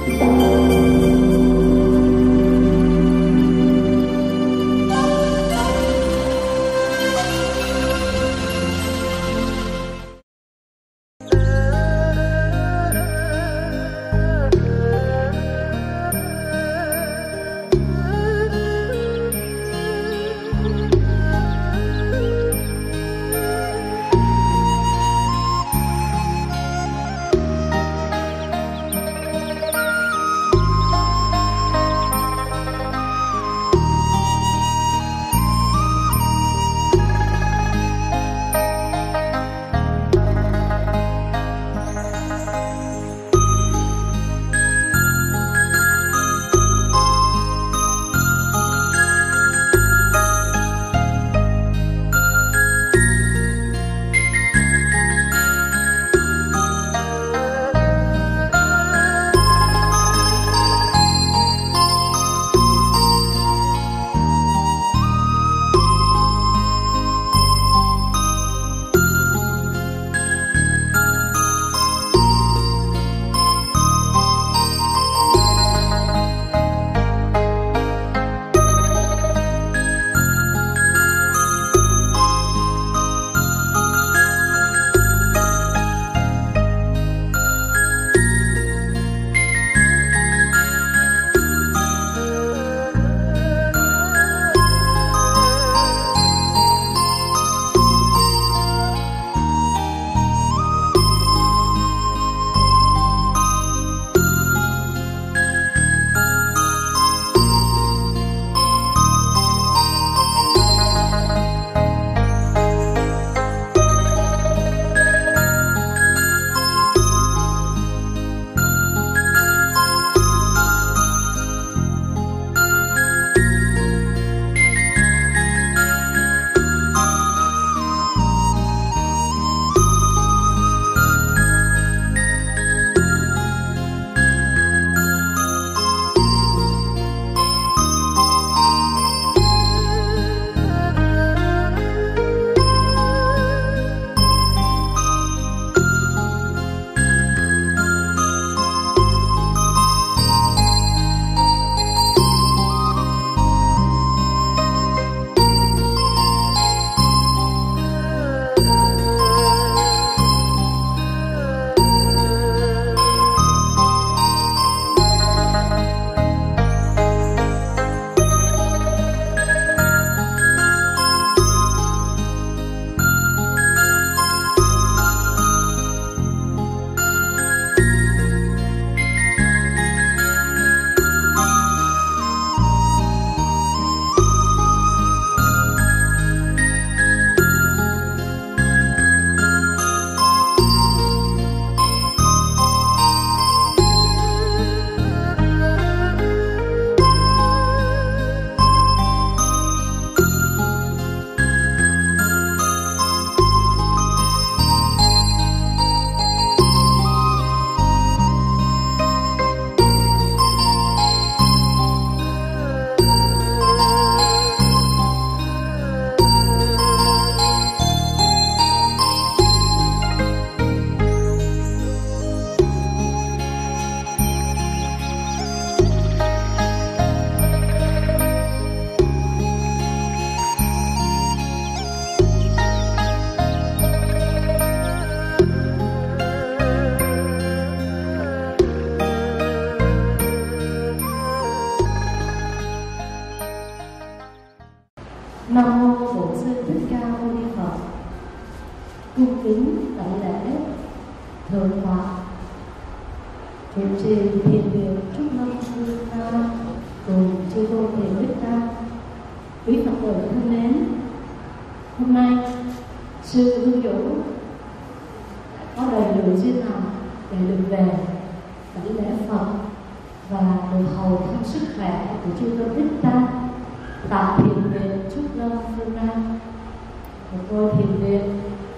Nam mô Bổn Sư Thích Ca Mâu Ni Phật. Cung kính đảnh lễ thượng tọa chủ trì thiền viện Trúc Lâm Sư Ca cùng chư tôn thiền Đức Ca, quý Phật tử thân mến. Hôm nay sư Hương Dũng có đầy đủ duyên lành để được về đảnh lễ Phật và được hầu thăm sức khỏe của chư tôn Đức Ca tại thiền viện Trúc Lâm Phương Nam, một ngôi thiền viện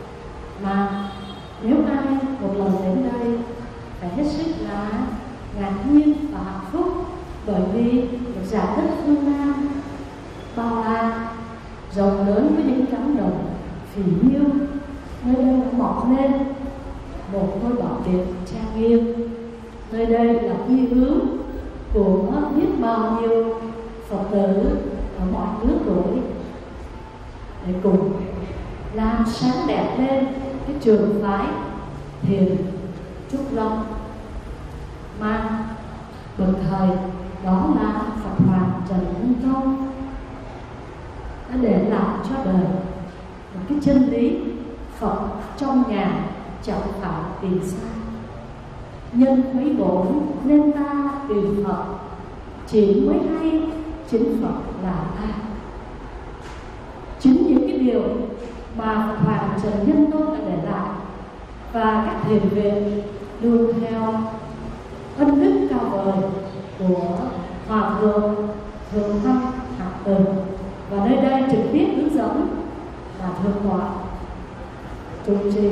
mà nếu ai một lần đến đây phải hết sức là ngạc nhiên và hạnh phúc, bởi vì được giải đất phương Nam bao la rộng lớn với những cánh đồng phì nhiêu, nơi đây mọc lên một ngôi bảo điện trang nghiêm, Nơi đây là quê hương của biết bao nhiêu Phật tử ở mọi lứa tuổi để cùng làm sáng đẹp lên cái trường phái Thiền Trúc Lâm, mang bậc thầy đó là Phật Hoàng Trần Nhân Tông đã để lại cho đời một cái chân lý Phật trong nhà chẳng phải vì sao. Nhân quý bổn nên ta tìm Phật, chỉ mới hay chính Phật là ta. Chính những cái điều mà Phật Hoàng Trần Nhân Tông đã để lại và các thiền viện luôn theo ân đức cao vời của Hòa Thượng Thượng Thanh Hạ Từ, và nơi đây trực tiếp hướng dẫn là Thượng tọa trụ trì.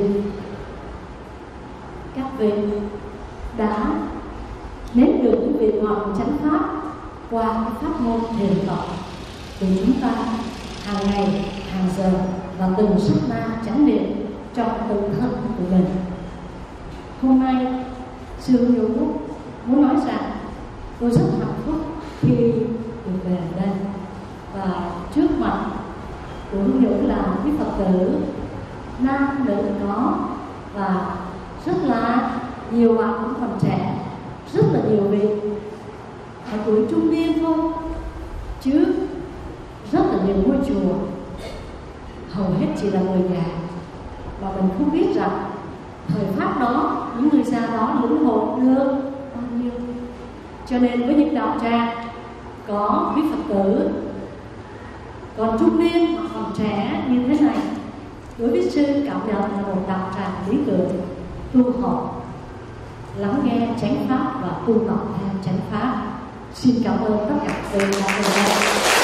Các vị đã nếm được những vị ngọt chánh pháp qua cái pháp môn thiền tập của chúng ta hàng ngày, hàng giờ và từng sát na chánh niệm trong tự thân của mình. Hôm nay sư Nhiều Phúc muốn nói rằng tôi rất hạnh phúc khi được về đây, và trước mặt cũng những là quý Phật tử nam nữ có, và rất là nhiều bạn cũng còn trẻ, rất là nhiều vị ở tuổi trung niên thôi, chứ rất là nhiều ngôi chùa hầu hết chỉ là người già, mà mình không biết rằng thời pháp đó những người già đó lĩnh hội được bao nhiêu. Cho nên với những đạo tràng có quý Phật tử còn trung niên hoặc còn trẻ như thế này, đối với sư cảm nhận là một đạo tràng lý tưởng tu học, lắng nghe chánh pháp và tu tập theo chánh pháp. Xin cảm ơn tất cả các vị đã đến đây.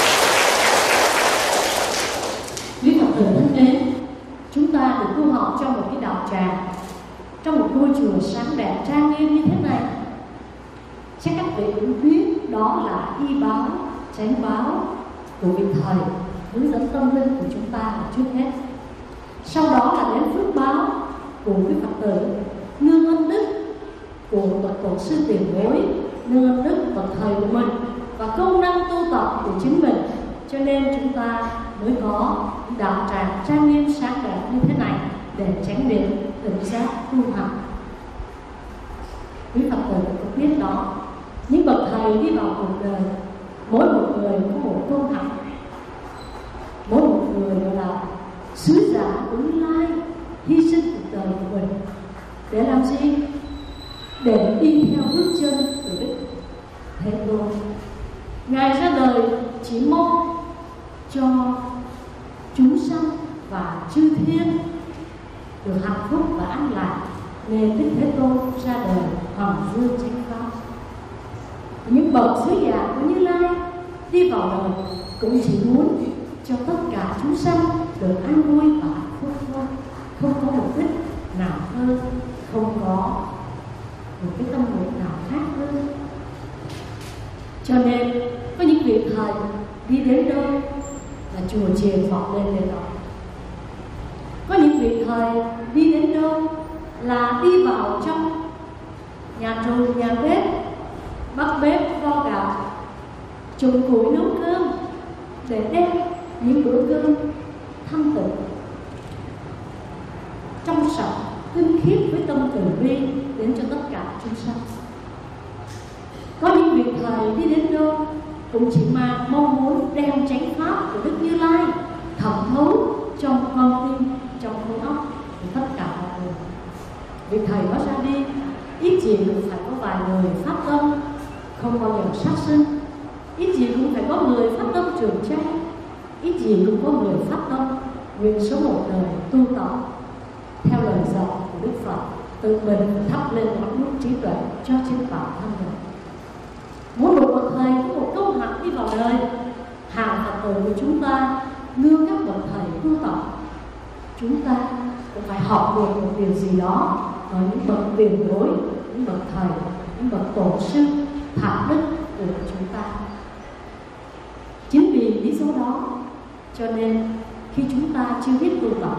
Quý Phật tử thân mến, chúng ta được tu học trong một cái đạo tràng, trong một ngôi chùa sáng đẹp trang nghiêm như thế này. Chắc các vị cũng biết đó là y báo, chánh báo của vị thầy hướng dẫn tâm linh của chúng ta là trước hết. Sau đó là đến phước báo của quý Phật tử, nương ân đức của bậc tổ sư tiền bối, nương ân đức bậc thầy của mình và công năng tu tập của chính mình. Cho nên chúng ta mới có đạo tràng trang nghiêm sáng đẹp như thế này để chánh niệm, tỉnh giác, tu học. Quý Phật tử cũng biết đó, những bậc thầy đi vào cuộc đời, mỗi một người có một công hạnh, mỗi một người gọi là sứ giả ứng lai, hy sinh cuộc đời của mình để làm gì? Để đi theo bước chân của Đức Thế Tôn. Ngài ra đời chỉ mong cho chúng sanh và chư thiên được hạnh phúc và an lạc, nên Đức Thế Tôn ra đời hoàng dương chánh pháp. Những bậc sứ giả của Như Lai đi vào đời cũng chỉ muốn cho tất cả chúng sanh được an vui và hạnh phúc thôi, không có mục đích nào hơn, không có một cái tâm nguyện nào khác hơn. Cho nên có những vị thầy đi đến đâu là chùa chiền vọng lên đến đó. Có những vị thầy đi đến đâu là đi vào trong nhà trù, nhà bếp, bắt bếp vo gạo, trùng củi nấu cơm để đem những bữa cơm thanh tịnh, trong sạch, tinh khiết với tâm từ bi đến cho tất cả chúng sanh. Có những vị thầy đi đến đâu cũng chỉ mà mong muốn đem chánh pháp của Đức Như Lai thẩm thấu trong con tim, trong khối óc của tất cả mọi người. Vị thầy đó ra đi, ít gì cũng phải có vài người phát tâm không bao giờ sát sinh, ít gì cũng phải có người phát tâm trường chay, ít gì cũng có người phát tâm nguyện sống một đời tu tập theo lời dạy của Đức Phật, tự mình thắp lên ngọn đuốc trí tuệ cho chính bản thân mình. Mỗi một bậc thầy có một công hạnh đi vào đời. Hàng Phật tử của chúng ta nương các bậc thầy tu tập, chúng ta cũng phải học được một điều gì đó ở những bậc tiền bối, những bậc thầy, những bậc tổ sư thạc đức của chúng ta. Chính vì lý do đó cho nên khi chúng ta chưa biết tu tập,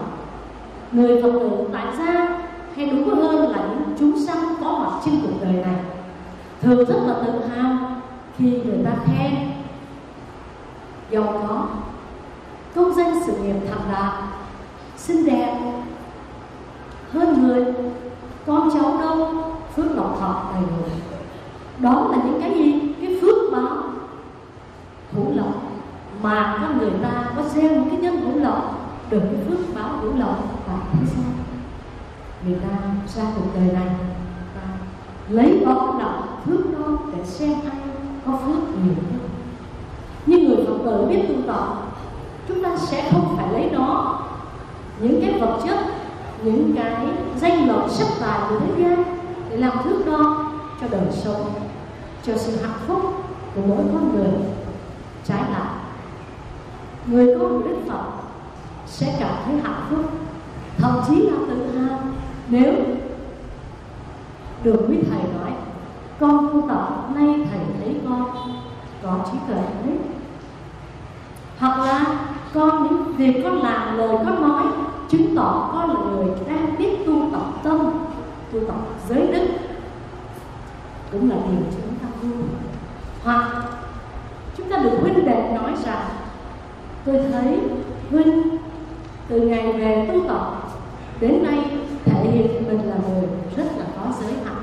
người Phật tử tại gia hay đúng hơn là những chúng sanh có mặt trên cuộc đời này thường rất là tự hào khi người ta khen, giàu có, công danh sự nghiệp thành đạt, xinh đẹp, hơn người, con cháu đâu, phước lộc thọ đầy đủ. Đó là những cái gì? Cái phước báo hữu lộc mà con người ta có gieo những cái nhân hữu lộc, được cái phước báo hữu lộc tại thế gian. Người ta ra cuộc đời này ta lấy đó lòng phước đó để xem ai có phước nhiều hơn. Nhưng người Phật tử biết tu tập, chúng ta sẽ không phải lấy nó, những cái vật chất, những cái danh lợi sắc tài của thế gian để làm thước đo cho đời sống, cho sự hạnh phúc của mỗi con người. Trái lại, người con của Đức Phật sẽ cảm thấy hạnh phúc, thậm chí là tự hào nếu được quý thầy nói: con tu tập nay thầy thấy con có trí tuệ đấy. Hoặc là con những việc con làm, lời con nói chứng tỏ con là người đang biết tu tập tâm, tu tập giới đức, cũng là điều chúng ta vui. Hoặc chúng ta được huynh đệ nói rằng: tôi thấy huynh từ ngày về tu tập đến nay thể hiện mình là người rất là có giới hạnh.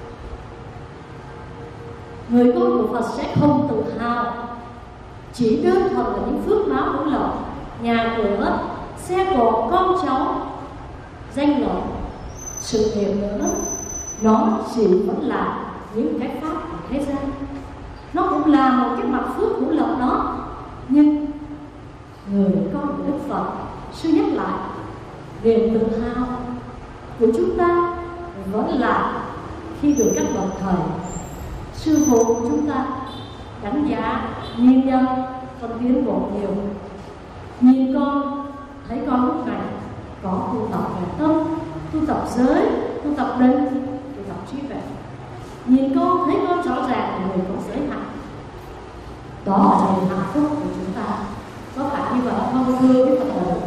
Người con của Phật sẽ không tự hào chỉ đơn thuần là những phước báo hữu lộc, nhà cửa, xe cộ, con cháu, danh lợi, sự nghiệp nữa. Nó chỉ vẫn là những cái pháp của thế gian, nó cũng là một cái mặt phước hữu lộc đó. Nhưng người con của Đức Phật, sư nhắc lại, niềm tự hào của chúng ta vẫn là khi được các bậc thầy, sư phụ của chúng ta đánh giá, nhìn nhận con tiến bộ nhiều. Nhìn con, thấy con lúc này có tu tập về tâm, tu tập giới, tu tập định, tu tập trí tuệ. Nhìn con, thấy con rõ ràng là người có giới hạnh. Đó là niềm hạnh phúc của chúng ta. Có phải như vậy không thưa quý Phật tử?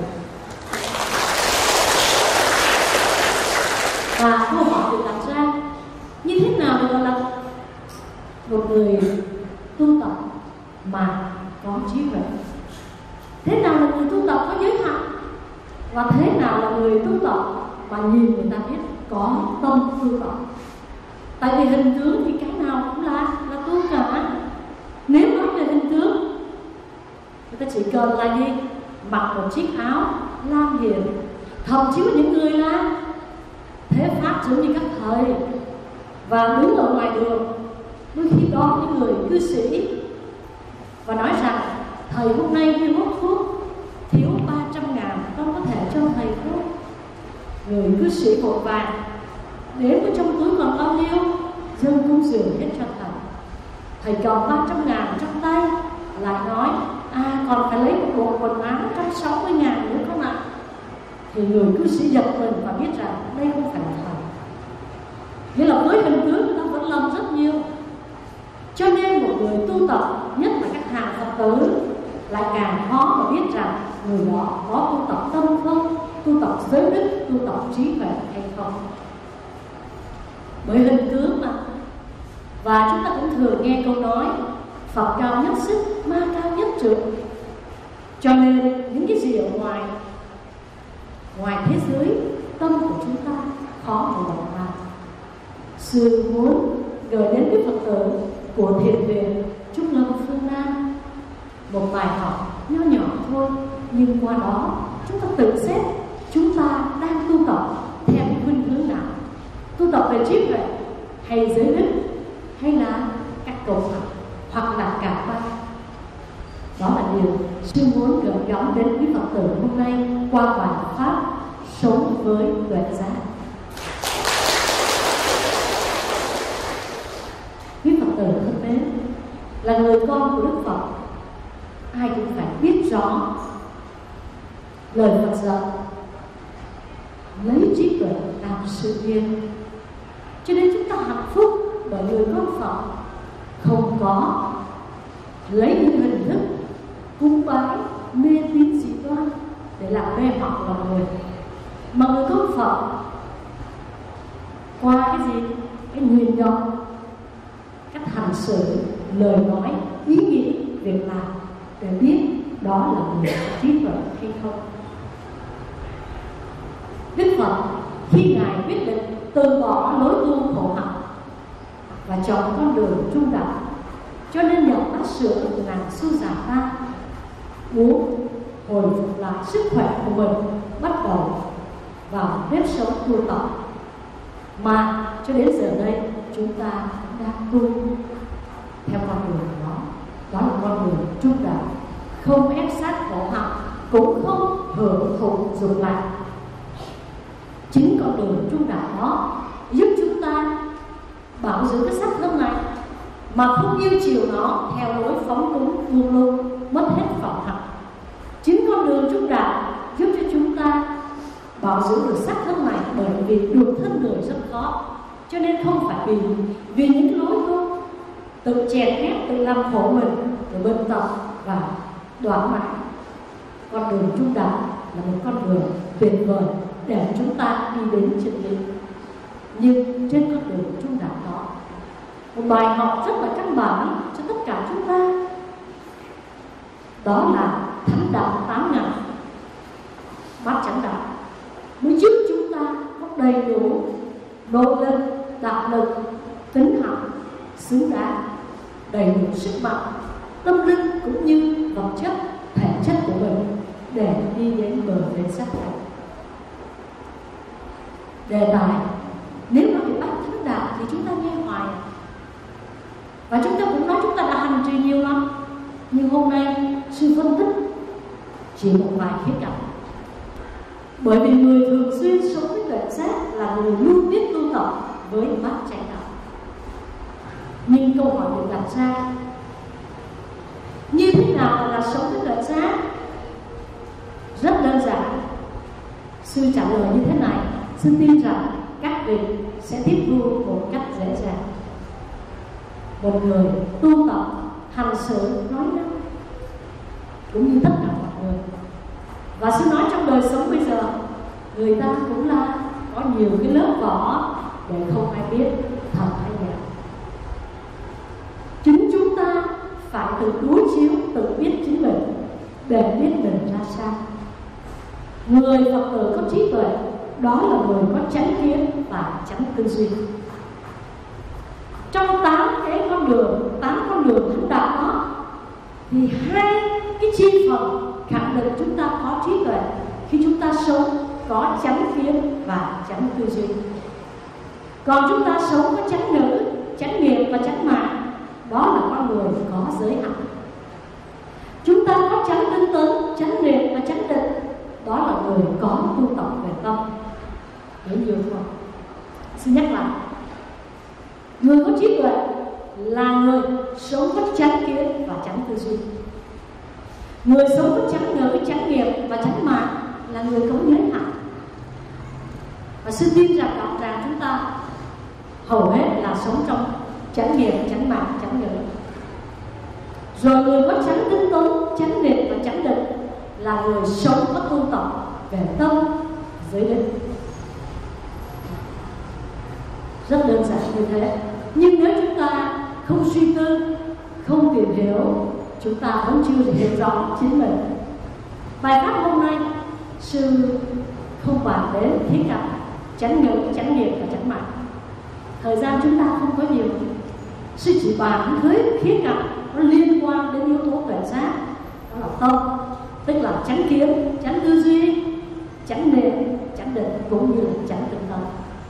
Và câu hỏi được đặt ra: như thế nào gọi là một người tu tập mà có trí tuệ? Thế nào là người tu tập có giới hạnh? Và thế nào là người tu tập mà nhìn người ta biết có tâm tu tập? Tại vì hình tướng thì cái nào cũng là tu cả. Nếu nói về hình tướng, người ta chỉ cần là gì? Mặc một chiếc áo lam hiền, thậm chí có những người là thế pháp giống như các thầy, và đứng ở ngoài đường đôi khi đó những người cư sĩ và nói rằng: thầy hôm nay đi hút thuốc, thiếu 300.000, con có thể cho thầy không? Người cư sĩ vội vàng đếm ở trong túi còn bao nhiêu, dâng cúng dường hết cho thầy. Thầy cầm 300.000 trong tay lại nói: còn phải lấy một bộ quần áo 160.000 nữa không ạ? Thì người cư sĩ giật mình và biết rằng đây không phải là thầy. Nghĩa là với hình tướng người ta vẫn lầm rất nhiều. Cho nên một người tu tập, nhất là các hàng Phật tử, lại càng khó mà biết rằng người đó có tu tập tâm không, tu tập giới đức, tu tập trí tuệ hay không. Bởi hình tướng mà. Và chúng ta cũng thường nghe câu nói: Phật cao nhất xích, ma cao nhất trượng. Cho nên những cái gì ở ngoài thế giới, tâm của chúng ta khó để đọc vào. Sư muốn gửi đến với Phật tử của Thiền viện Trúc Lâm phương Nam một bài học nho nhỏ thôi, nhưng qua đó chúng ta tự xét chúng ta đang tu tập theo khuynh hướng nào: tu tập về trí tuệ hay giới đức, hay là các cầu học, hoặc là cả ba. Đó là điều sư muốn gửi gắm đến quý Phật tử hôm nay qua bài pháp Sống với tuệ giác. Quý Phật tử thân mến, là người con của Đức Phật, ai cũng phải biết rõ lời Phật dạy: lấy trí tuệ làm sự nghiệp. Cho nên chúng ta hạnh phúc bởi người con Phật không có lấy những hình thức cúng bái mê tín dị đoan để làm mê hoặc lòng người, mà người con Phật qua cái gì? Cái nhìn nhận hành xử, lời nói, ý nghĩ, việc làm để biết đó là người có trí tuệ hay không. Đức Phật khi Ngài quyết định từ bỏ lối tu khổ hạnh và chọn con đường trung đạo, cho nên nhập bát sữa ngàn xu giả ta, muốn hồi phục lại sức khỏe của mình, bắt đầu vào nếp sống tu tập mà cho đến giờ đây chúng ta đang tu theo con đường đó. Đó là con đường trung đạo, không ép sát khổ hạnh, cũng không hưởng thụ dục lạc. Chính con đường trung đạo đó giúp chúng ta bảo dưỡng cái xác thân này mà không yêu chiều nó theo lối phóng túng buông lung, mất hết vọng hạnh. Chính con đường trung đạo giúp cho chúng ta bảo dưỡng được xác thân này, bởi vì được thân người rất khó, cho nên không phải vì những lối tu tự chèn ép, tự làm khổ mình, tự bệnh tật và đoạn mãi. Con đường trung đạo là một con đường tuyệt vời để chúng ta đi đến chân lý. Nhưng trên con đường trung đạo đó, một bài học rất là căn bản cho tất cả chúng ta, đó là thánh đạo 8 ngày, bát chánh đạo, mới giúp chúng ta có đầy đủ nội lực, đạo lực, tính hạnh xứng đáng, đầy đủ sức mạnh tâm linh cũng như vật chất, thể chất của mình để đi đến bờ bến giác ngộ. Đề tài nếu nói về bát chánh đạo thì chúng ta nghe hoài, và chúng ta cũng nói chúng ta đã hành trì nhiều lắm, nhưng hôm nay sư phân tích chỉ một vài khía cạnh. Bởi vì người thường xuyên sống với tuệ giác là người luôn biết tu tập với bát chánh đạo. Nhưng câu hỏi được đặt ra, như thế nào là sống với tuệ giác? Rất đơn giản. Sư trả lời như thế này, sư tin rằng các vị sẽ tiếp thu một cách dễ dàng. Một người tu tập, hành xử, nói năng cũng như tất cả mọi người. Và sư nói trong đời sống bây giờ, người ta cũng là có nhiều cái lớp vỏ để không ai biết thật hay giả. Chính chúng ta phải tự đối chiếu, tự biết chính mình để biết mình ra sao. Người Phật tử có trí tuệ, đó là người có chánh kiến và chánh tư duy. Trong 8 con đường thánh đạo đó, thì 2 cái chi phần khẳng định chúng ta có trí tuệ khi chúng ta sống có chánh kiến và chánh tư duy. Còn chúng ta sống có chánh ngữ, chánh nghiệp và chánh mạng, đó là con người có giới hạn. Chúng ta có chánh tinh tấn, chánh niệm và chánh định, đó là người có tu tập về tâm. Hiểu nhiều không? Xin nhắc lại, người có trí tuệ là người sống có chánh kiến và chánh tư duy. Người sống có chánh ngữ, chánh nghiệp và chánh mạng là người có giới hạn. Và sư tin rằng rõ ràng chúng ta hầu hết là sống trong chánh nghiệp, chánh mạng, chánh ngữ. Rồi người có chánh tinh tấn, chánh niệm và chánh định là người sống có tu tập về tâm, giới định. Rất đơn giản như thế. Nhưng nếu chúng ta không suy tư, không tìm hiểu, chúng ta vẫn chưa hiểu rõ chính mình. Bài pháp hôm nay sư không bàn đến khía cạnh chánh ngữ, chánh nghiệp và chánh mạng. Thời gian chúng ta không có nhiều, sư chỉ bàn tới khía cạnh nó liên quan đến yếu tố tuệ giác, đó là tâm, tức là chánh kiến, chánh tư duy, chánh niệm, chánh định cũng như là chánh tinh tấn.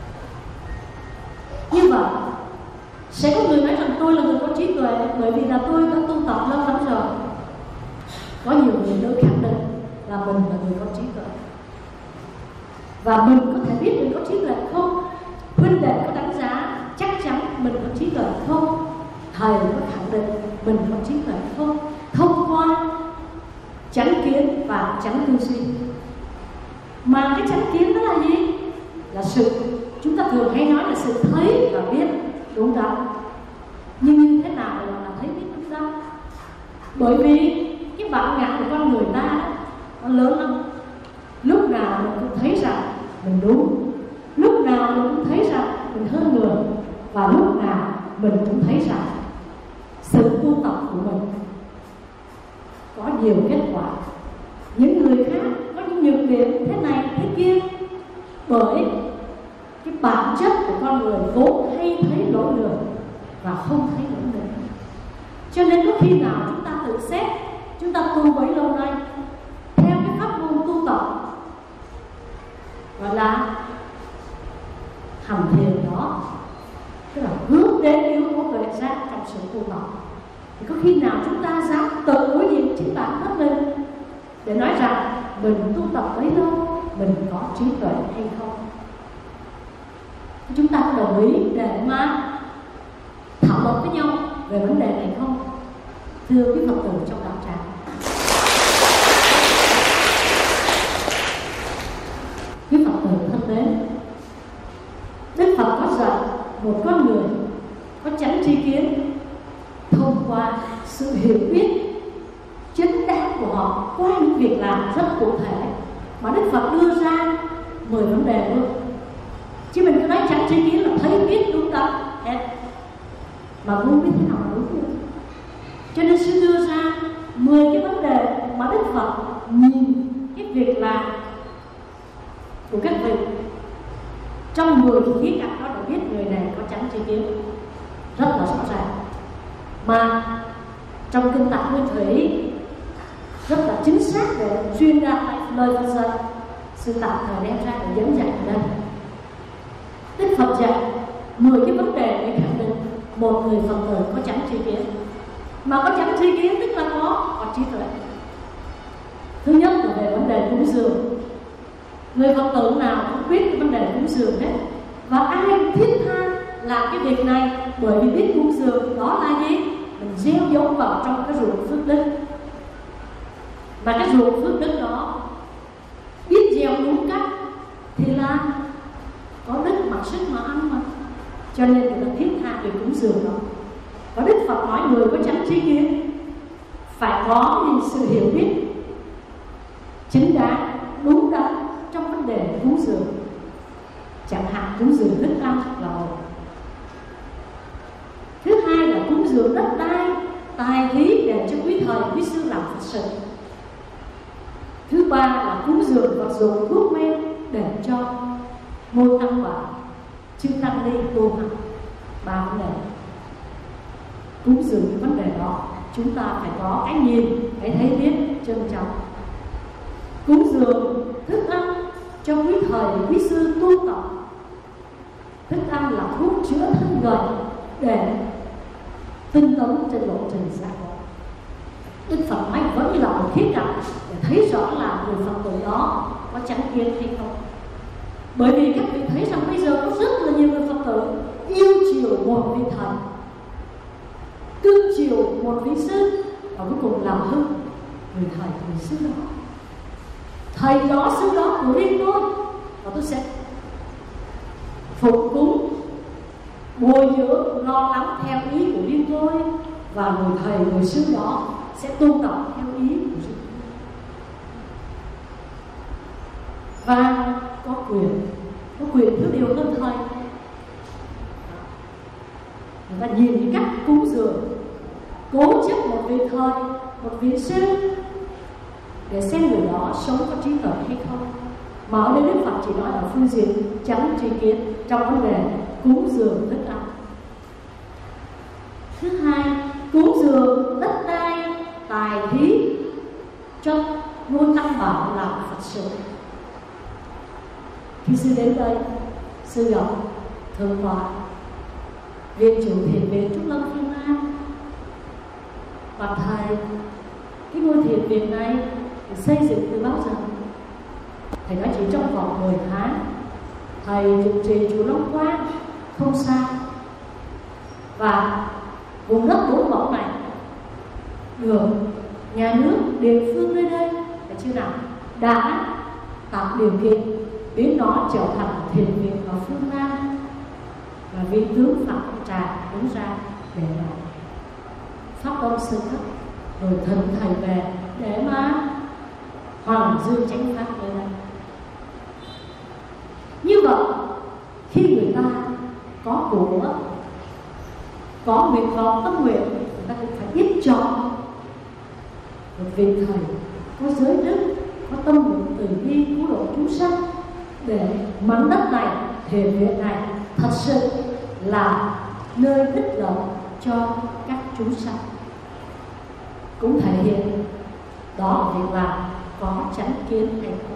Như vậy sẽ có người nói rằng tôi là người có trí tuệ bởi vì là tôi đã tu tập lâu lắm rồi. Có nhiều người tôi khẳng định là mình là người có trí tuệ. Và mình có thể biết mình có trí tuệ không? Huynh đệ có đánh giá chắc chắn mình có trí tuệ không? Thầy có khẳng định mình có trí tuệ không? Thông qua chánh kiến và chánh tư duy. Mà cái chánh kiến đó là gì? Là sự, chúng ta thường hay nói là sự thấy và biết đúng đắn. Nhưng như thế nào là thấy biết đúng đắn? Bởi vì cái bản ngã của con người ta nó lớn lắm. Lúc nào mình cũng thấy rằng mình đúng, lúc nào mình cũng thấy rằng mình hơn người, và lúc nào mình cũng thấy rằng tu tập của mình có nhiều kết quả. Những người khác có những nhược điểm thế này thế kia, bởi cái bản chất của con người vốn hay thấy lỗi lầm và không thấy lỗi lầm. Cho nên có khi nào chúng ta tự xét, chúng ta tu bấy lâu nay theo cái pháp môn tu tập gọi là hành thiền đó, tức là hướng đến yếu tố tuệ giác trong sự tu tập, thì có khi nào chúng ta dám tự đối diện chính bản thân mình để nói rằng mình tu tập bấy lâu mình có trí tuệ hay không? Chúng ta có đồng ý để mà thảo luận với nhau về vấn đề này không? Thưa quý Phật tử trong đạo tràng, quý Phật tử thân mến, Đức Phật có dạy một con người có chánh tri kiến thông qua sự hiểu biết chính đáng của họ qua những việc làm rất cụ thể, mà Đức Phật đưa ra 10 vấn đề luôn. Chứ mình cứ nói chánh tri kiến là thấy biết đúng đắn hết, mà không biết thế nào là đúng được. Cho nên sư đưa ra 10 cái vấn đề mà Đức Phật nhìn cái việc làm của các vị trong 10 khía cạnh đó để biết người này có chánh tri kiến rất là rõ ràng. Mà trong kinh Tạng Nguyên Thủy rất là chính xác để chuyên ra lời Phật dạy, sư tạm thời đem ra để dẫn dạy ở đây. Đức Phật dạy 10 cái vấn đề để khẳng định một người Phật tử có chánh tri kiến. Mà có chánh tri kiến tức là có trí tuệ. Thứ nhất là về vấn đề cúng dường. Người Phật tử nào cũng biết cái vấn đề cúng dường hết, và ai cũng thiết tha làm cái việc này, bởi vì biết cúng dường đó là gì? Mình gieo giống vào trong cái ruộng phước đức, và cái ruộng phước đức đó biết gieo đúng cách thì là có đức mặc sức mà ăn mà. Cho nên người ta thiết tha về cúng dường đó. Và Đức Phật nói người có chánh tri kiến phải có sự hiểu biết chính đáng đúng đắn trong vấn đề cúng dường. Chẳng hạn cúng dường thức ăn là một. Thứ hai là cúng dường đất đai, tài khí để cho quý thầy quý sư làm Phật sự. Thứ ba là cúng dường vật dụng thuốc men để cho ngôi tăng bảo chư tăng ni tu hành. Ba vấn đề. Cúng dường những vấn đề đó chúng ta phải có cái nhìn, cái thấy biết trân trọng. Cúng dường thức ăn cho quý thầy quý sư tu tập. Thức ăn là thuốc chữa thân người để tinh tấn trên lộ trình xã hội. Đức Phật nói vẫn là một khía cạnh để thấy rõ là người Phật tử đó có chánh kiến hay không. Bởi vì các vị thấy rằng bây giờ có rất là nhiều người Phật tử yêu chiều một vị thầy, cưng chiều một vị sư, và cuối cùng làm hư người thầy người sư đó. Thầy đó sư đó của riêng tôi, và tôi sẽ phục cúng bồi dưỡng lo lắng theo ý của riêng tôi, và người thầy người sư đó sẽ tu tập theo ý của riêng tôi. Và có quyền thứ điều hơn thầy. Người ta nhìn cái cách cúng dường, cố chấp một vị thầy, một vị sư để xem người đó sống có trí tuệ hay không. Mà ở đây Đức Phật chỉ nói ở phương diện chánh tri kiến trong vấn đề cúng dường thức ăn. Thứ hai, cúng dường đất đai, tài khí cho ngôi tăng bảo làm Phật sự. Khi sư đến đây, sư gặp Thượng tọa Viện chủ thiền viện Trúc Lâm Phương Nam. Và thầy, cái ngôi thiền viện này xây dựng từ bao giờ? Thầy nói chỉ trong vòng 10 tháng. Thầy trụ trì chùa Long Quang không xa, và vùng đất 4 mẫu này được nhà nước địa phương nơi đây phải chưa nào đã tạo điều kiện biến nó trở thành thiền viện ở phương Nam. Và vị tướng Phạm Trà đứng ra để mà pháp âm sư cấp, rồi thần thầy về để mà hoàng dương chánh pháp nơi đây. Như vậy khi người ta có của, có nguyện vọng tâm nguyện ta cũng phải biết chọn một vị thầy có giới đức, có tâm nguyện từ bi cứu độ chúng sanh, để mảnh đất này, thiền viện này thật sự là nơi ích lợi cho các chúng sanh. Cũng thể hiện đó việc làm có chánh kiến hay không.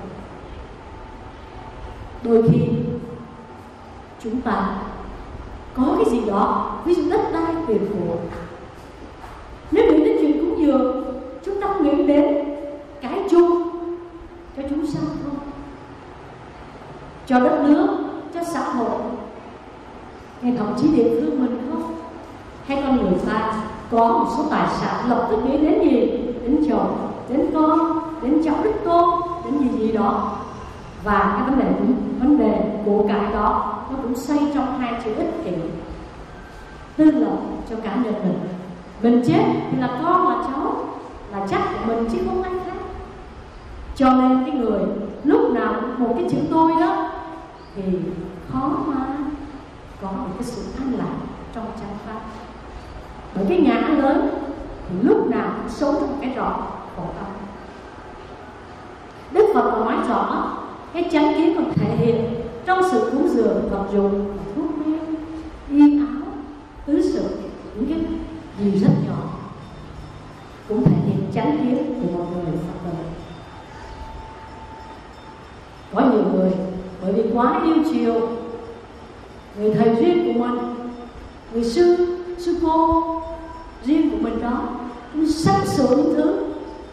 Đôi khi chúng ta có cái gì đó, ví dụ đất đai, tiền của, nếu nghĩ đến chuyện cúng dường, chúng ta nghĩ đến cái chung cho chúng sanh không, cho đất nước, cho xã hội, hay thậm chí địa phương mình không, hay con người ta có một số tài sản lập tức nghĩ đến gì, đến chồng, đến con, đến cháu đích tôn, đến gì đó. Và cái vấn đề của cải đó nó cũng xoay trong hai chữ ích kỷ, tư lợi cho cá nhân mình. Mình chết thì là con, là cháu, là chắc của mình chứ không ai khác. Cho nên cái người lúc nào một cái chữ tôi đó thì khó mà có một cái sự an lạc trong chánh pháp. Bởi cái ngã lớn thì lúc nào cũng sống trong cái rõ khổ tâm. Đức Phật còn nói rõ cái chánh kiến còn thể hiện trong sự cúng dường, vật dụng, thuốc men, y áo, tứ sự, những cái gì rất nhỏ cũng thể hiện chánh kiến của một người Phật tử. Có nhiều người bởi vì quá yêu chiều người thầy riêng của mình, người sư cô riêng của mình đó, cũng sắp sửa những thứ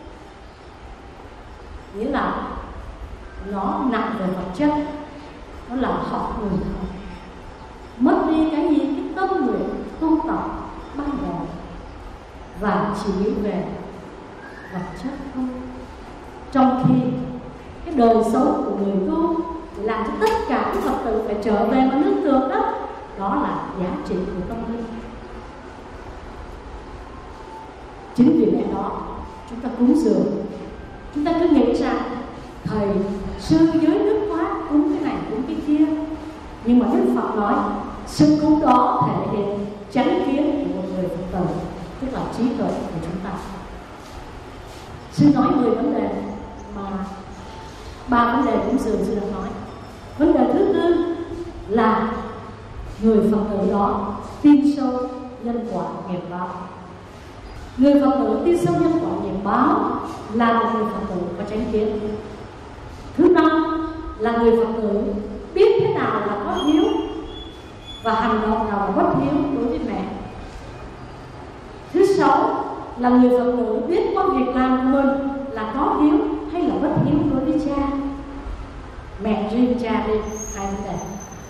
nghĩa là nó nặng về vật chất, nó làm học người thôi, mất đi cái gì, cái tâm nguyện tu tập ban đầu, và chỉ nghĩ về vật chất thôi. Trong khi cái đời sống của người tu thì làm cho tất cả các Phật tử phải trở về mà nương tựa đó, đó là giá trị của tâm linh. Chính vì lẽ đó chúng ta cúng dường, chúng ta cứ nghĩ rằng thầy sư giới đức quá, cúng cái này cúng cái kia. Nhưng mà Đức Phật nói sự cúng đó thể hiện chánh kiến của một người Phật tử, tức là trí tuệ của chúng ta. Sư nói 10 vấn đề mà 3 vấn đề cúng dường sư đã nói. Vấn đề thứ tư là người Phật tử đó tin sâu nhân quả nghiệp báo. Người Phật tử tin sâu nhân quả nghiệp báo là một người Phật tử có chánh kiến. Thứ năm là người Phật tử biết thế nào là có hiếu và hành động nào là bất hiếu đối với mẹ. Thứ sáu là người Phật tử biết qua việc làm của mình là có hiếu hay là bất hiếu đối với cha. Mẹ riêng, cha riêng, hai vấn đề.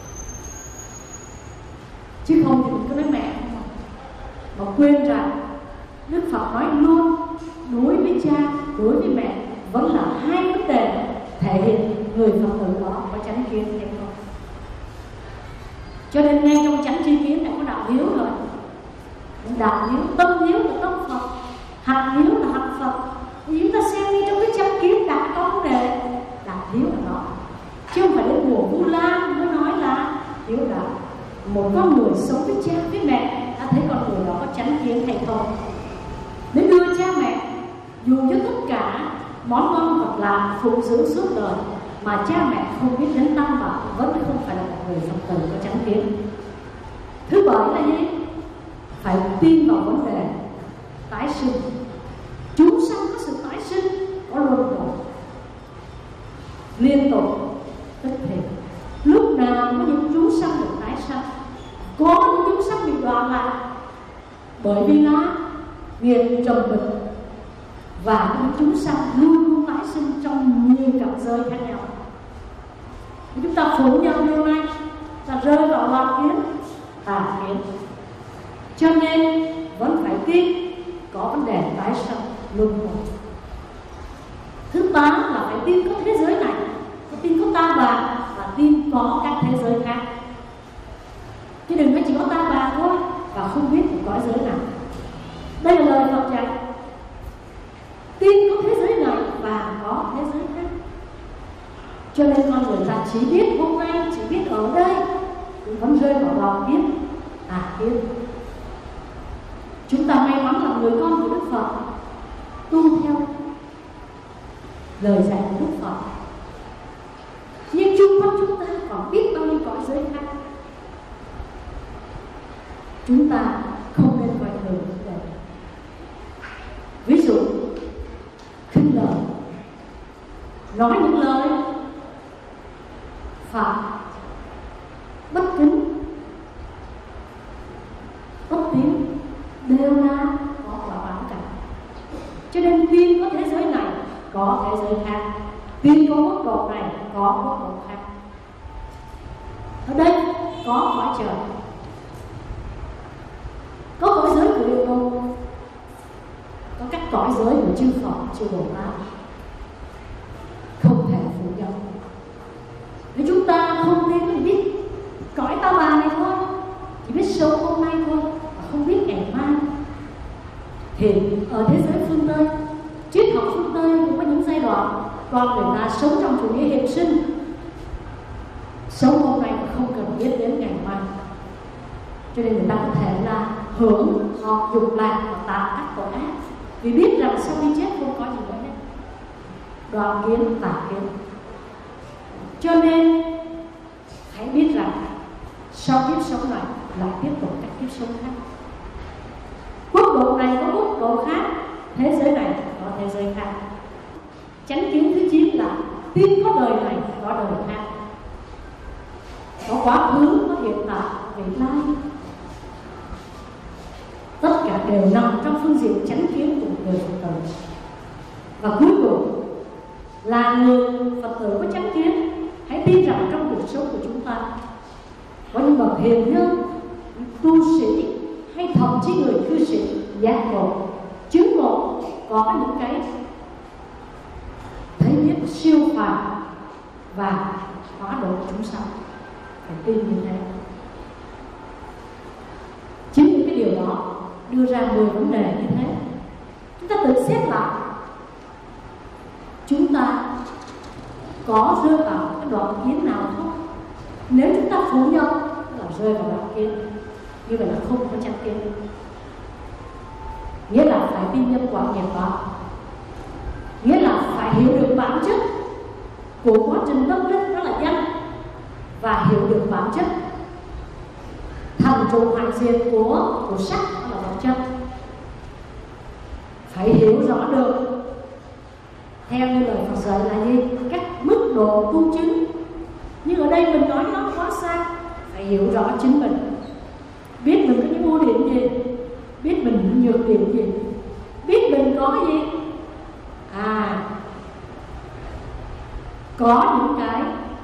Chứ không thì mình cứ nói mẹ không, mà quên rằng Đức Phật nói luôn đối với cha, đối với mẹ vẫn là hai vấn đề thể hiện người Phật tử đó có chánh kiến hay không. Cho nên ngay trong chánh tri kiến đã có đạo hiếu rồi. Đạo hiếu, tâm hiếu là tâm Phật, hạnh hiếu là hạnh Phật. Thì chúng ta xem đi trong cái chánh kiến đã có vấn đề, đạo hiếu là đó. Chứ không phải đến mùa Vu Lan mới nói là hiếu đạo. Một con người sống với cha với mẹ đã thấy con người đó có chánh kiến hay không. Để đưa cha mẹ dù cho tất cả món ngon vật lạ phụng dưỡng suốt đời mà cha mẹ không biết đến tam bảo vẫn không phải là một người Phật tử có chánh kiến. Thứ bảy là gì? Phải tin vào vấn đề tái sinh. Chúng sanh có sự tái sinh, có luân hồi liên tục tức thì. Lúc nào có những chúng sanh được tái sanh, có những chúng sanh bị đoạn lại bởi vì nó nghiệp trầm bình, và những chúng sanh luôn luôn tái sinh trong nhiều cặp giới khác nhau. Chúng ta phủ nhận điều này là rơi vào loạn kiến, tà kiến. Cho nên vẫn phải tin có vấn đề tái sanh luân hồi. Thứ 8 là phải tin có thế giới này, có tin có tam bà và tin có các thế giới khác. Chứ đừng nói chỉ có tam bà thôi và không biết có giới nào. Đây là lời Phật dạy. Tin có thế giới này và có thế giới khác. Cho nên con người ta chỉ biết hôm nay, chỉ biết ở đây, cũng vẫn rơi vào loạn kiến, tà kiến. Chúng ta may mắn là người con của Đức Phật, tu theo lời dạy của Đức Phật. Nhưng chung quanh chúng ta còn biết bao nhiêu cõi giới khác. Chúng ta không nên coi thường vấn đề. Ví dụ khinh lời, nói những lời phạm, bất kính, bất tín đều là có quả báo cả. Cho nên tiên có thế giới này có thế giới khác, tiên có quốc độ này có quốc độ khác. Ở đây có cõi trời, có cõi giới của Địa Ngục, có các cõi giới của chư Phật, chư Bồ Tát, không thể phủ nhận. Nếu chúng ta không tin thì biết cõi ta bà này thôi, chỉ biết sống hôm nay thôi, mà không biết ngày mai. Thì ở thế giới phương Tây, triết học phương Tây cũng có những giai đoạn con người ta sống trong chủ nghĩa hiện sinh, sống hôm nay mà không cần biết đến ngày mai. Cho nên người ta có thể là hưởng hoặc dục lạc và tạo các tội ác, vì biết rằng sau khi chết không có gì nữa hết. Đoạn kiến, tà kiến. Cho nên hãy biết rằng sau kiếp sống này lại tiếp tục các kiếp sống khác. Quốc độ này có quốc độ khác, thế giới này có thế giới khác. Chánh kiến thứ 9 là tin có đời này có đời khác, có quá khứ, có hiện tại, vị lai. Tất cả đều nằm trong phương diện chánh kiến của người Phật tử. Và cuối cùng là người Phật tử có chánh kiến, hãy tin rằng trong cuộc sống của chúng ta có những bậc hiền nhân, tu sĩ hay thậm chí người cư sĩ giác ngộ, chứng ngộ, có những cái thấy biết siêu phàm và hóa độ chúng sanh. Phải tin như thế. Chính những cái điều đó đưa ra 10 vấn đề như thế. Chúng ta tự xét lại, chúng ta có rơi vào cái đoạn kiến nào không? Nếu chúng ta phủ nhận là rơi vào đoạn kiến, như vậy là không có chánh kiến. Nghĩa là phải tin nhân quả nghiệp đó, nghĩa là phải hiểu được bản chất của quá trình tâm linh, đó là danh, và hiểu được bản chất thành trụ hoại diệt của sắc, đó là vật chất. Phải hiểu rõ được theo như lời Phật dạy là gì, các mức độ tu chứng. Nhưng ở đây mình nói nó quá xa, phải hiểu rõ chính mình, biết mình có những ưu điểm gì, biết mình những nhược điểm gì, biết mình có gì. Có những cái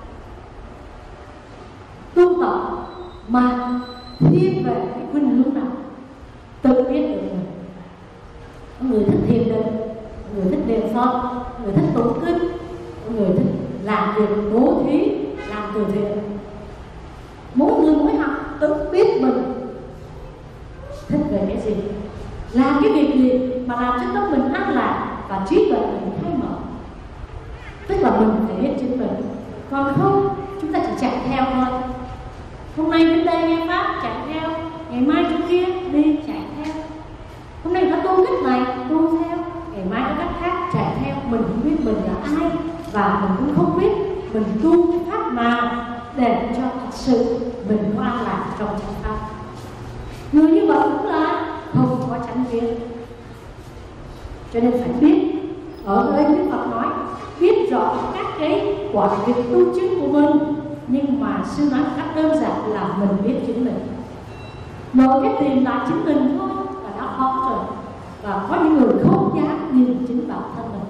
tu tập mà thiên về cái khuynh hướng nào tự biết được mình. Có người thích thiền định, có người thích niệm Phật, có người thích tụng kinh, có người thích làm việc bố thí, làm từ thiện. Mỗi người mỗi học tự biết mình thích về cái gì, làm cái việc gì mà làm cho tâm mình an lạc và trí tuệ mình khai mở. Tức là mình phải biết chính mình. Còn không, chúng ta chỉ chạy theo thôi. Hôm nay đến đây nghe pháp chạy theo, ngày mai chỗ kia đi chạy theo. Hôm nay người ta tu cách này tu theo, ngày mai có cách khác chạy theo. Mình không biết mình là ai, và mình cũng không biết mình tu cái pháp nào để cho thật sự mình có an lạc trong chánh pháp. Người như vậy cũng là không có chánh kiến. Cho nên phải biết. Ở đây Đức Phật nói biết rõ các cái quả việc tu chứng của mình, nhưng mà sư nói cách đơn giản là mình biết chính mình. Nội cái tìm lại chính mình thôi là đã khó rồi. Và có những người không dám nhìn chính bản thân mình.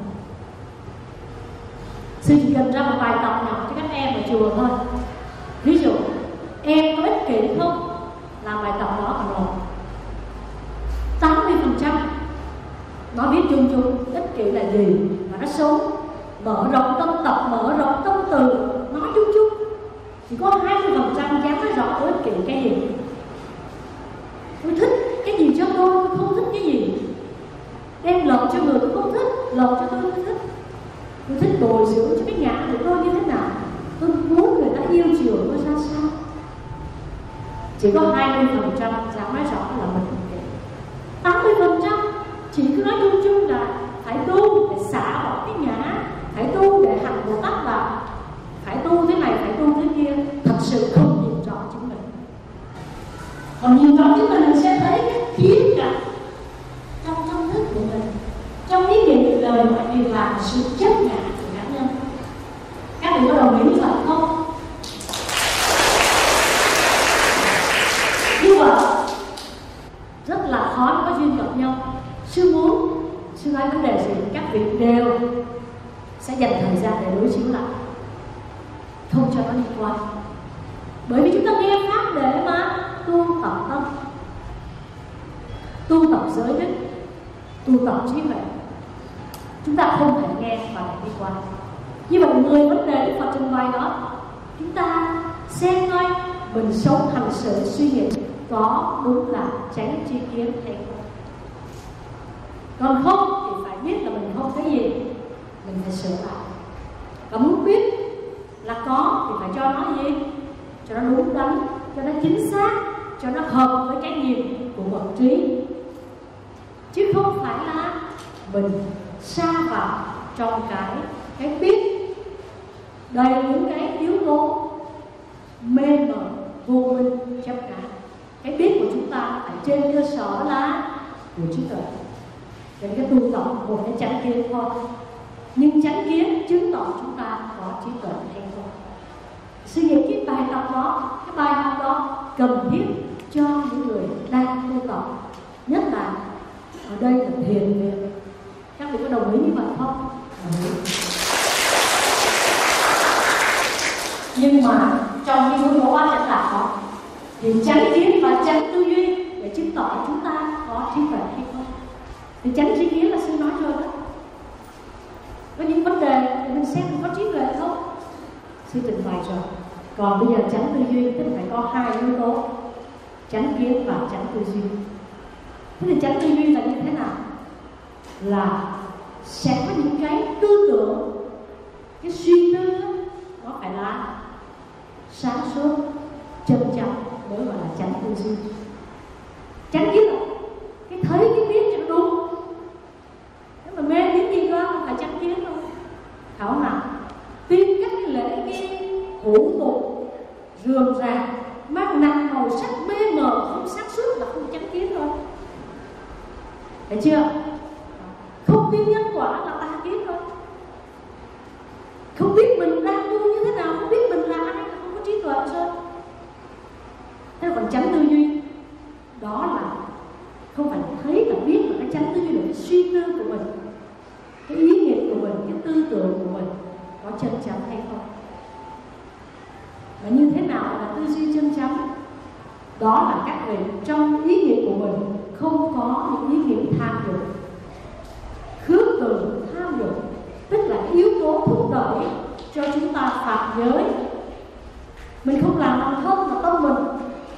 Sư chỉ cần ra một bài tập nhỏ cho các em ở chùa thôi. Ví dụ em có ích kỷ không, làm bài tập đó mà rồi 80% nó biết chung chung ích kỷ là gì, mà nó sống mở rộng tâm tập, mở rộng tâm từ, nói chung chung. Chỉ có 20% dám nói rõ ích kỷ cái gì. Tôi thích cái gì cho tôi không thích cái gì. Đem lợi cho người tôi không thích, lợi cho tôi thích. Tôi thích bồi dưỡng cho cái nhà của tôi như thế nào, tôi muốn người ta yêu chiều tôi ra sao. Chỉ có 20% dám nói rõ là mình ích kỷ. 80% xả bỏ cái ngã, phải tu để hành Bồ Tát là phải tu thế này, phải tu thế kia, thật sự không nhìn rõ chính mình. Còn nhìn rõ chính mình sẽ thấy cái khía cạnh trong thức của mình, trong ý nghĩa đời mọi việc là sự chấp ngã của cá nhân. Các bạn có đồng ý như vậy không? Như vậy rất là khó có duyên gặp nhau. Sư muốn sư nói vấn đề gì các vị đều sẽ dành thời gian để đối chiếu lại, không cho nó đi qua. Bởi vì chúng ta nghe pháp để mà tu tập tâm, tu tập giới đức, tu tập trí huệ. Chúng ta không thể nghe và đi qua. Như vậy 10 vấn đề Đức Phật trình bày đó, chúng ta xem coi mình sống hành xử suy nghĩ có đúng là chánh tri kiến hay không. Còn không thì phải biết là mình không cái gì, mình phải sửa lại. Và muốn biết là có thì phải cho nó gì, cho nó đúng đắn, cho nó chính xác, cho nó hợp với cái nhìn của bậc trí, chứ không phải là mình sa vào trong cái biết đầy những cái yếu tố mê mờ vô minh chấp ngã. Cái biết của chúng ta ở trên cơ sở là của trí tuệ, để cái tu tập một cái chánh kiến thôi. Nhưng chánh kiến chứng tỏ chúng ta có trí tuệ hay không. Suy nghĩ cái bài tập đó, cái bài học đó cần thiết cho những người đang tu tập, nhất là ở đây là thiền viện. Các vị có đồng ý như vậy không? Nhưng mà trong cái yếu tố bát chánh đạo đó thì chánh kiến và chánh tư duy để chứng tỏ chúng ta có trí tuệ hay không. Thì chánh trí kiến là sư nói rồi đó, có những vấn đề để mình xem mình có trí tuệ không, sư trình bày rồi. Còn bây giờ chánh tư duy tức phải có hai yếu tố, chánh kiến và chánh tư duy. Thế thì chánh tư duy là như thế nào? Là sẽ có những cái tư tưởng, cái suy tư nó phải là sáng suốt, chân chánh, mới gọi là chánh tư duy. Chánh kiến là cái thấy cái biết cho nó đúng. Nếu mà mê tín gì đó không phải chánh kiến đâu. Khảo nào tin các cái lễ nghi hủ tục rườm rà mang nặng màu sắc mê mờ không sáng suốt là không chánh kiến thôi. Thấy chưa? Không tin nhân quả là tà kiến thôi. Không biết mình đang tu như thế nào, không biết mình là ai là không có trí tuệ rồi. Thế còn chánh tư duy đó là không phải thấy là biết, mà cái chánh tư duy là cái suy tư của mình, cái ý nghĩ của mình, cái tư tưởng của mình có chân chánh hay không. Và như thế nào là tư duy chân chánh? Đó là các vị trong ý nghĩ của mình không có những ý nghĩ tham dục, khước từ tham dục, tức là cái yếu tố thúc đẩy cho chúng ta phạm giới. Mình không làm không mà tâm mình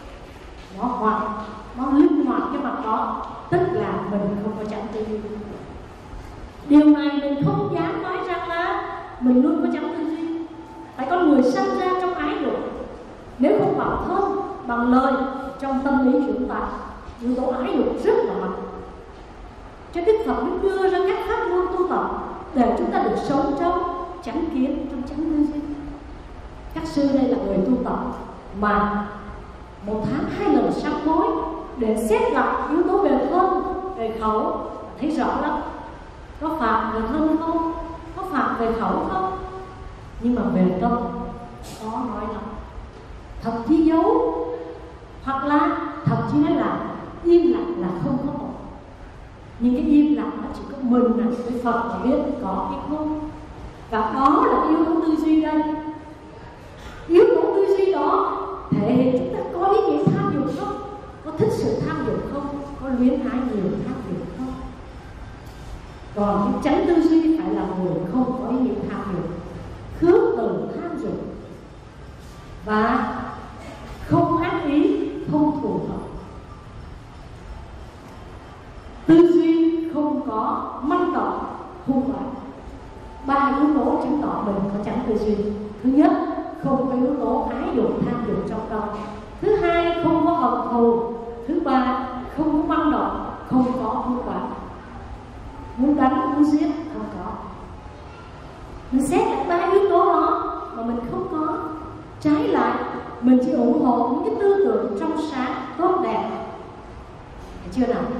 nó linh hoạt cái mặt đó, tức là mình không có chánh tư duy. Điều này mình không dám nói rằng là mình luôn có chánh tư duy. Tại con người sinh ra trong ái dục, nếu không bằng thân, bằng lời, trong tâm lý chúng ta yếu tố ái dục rất là mạnh. Cho Đức Phật mới đưa ra các pháp môn tu tập để chúng ta được sống trong chánh kiến, trong chánh tư duy. Các sư đây là người tu tập mà 1 tháng 2 lần sám hối để xét lại yếu tố về thân, về khẩu, thấy rõ lắm. Có phạm về thân không? Có phạm về khẩu không? Nhưng mà về tâm khó nói lắm. Thậm chí giấu, hoặc là thậm chí nói là im lặng là không có một. Nhưng cái im lặng nó chỉ có mình là với Phật mà biết có hay không. Và đó là yếu tố tư duy đây. Yếu tố tư duy đó thể hiện chúng ta có ý nghĩa tham dục không, có thích sự tham dục không, có luyến ái nhiều tham dục không. Còn cái chánh tư duy phải là người không có ý nghĩa tham dục, khước từ tham dục và không ác ý, không thù hận. Tư duy không có manh động, hung bạo. 3 yếu tố chứng tỏ mình có chánh tư duy. Thứ nhất, không có yếu tố ái dục, tham dục trong tâm. Thứ hai, không có hận thù. Thứ ba, không có manh động, không có hung bạo. Muốn đánh, muốn giết, không có. Mình xét lại 3 yếu tố đó mà mình không có. Trái lại, mình chỉ ủng hộ những cái tư tưởng trong sáng, tốt đẹp. Thấy chưa nào?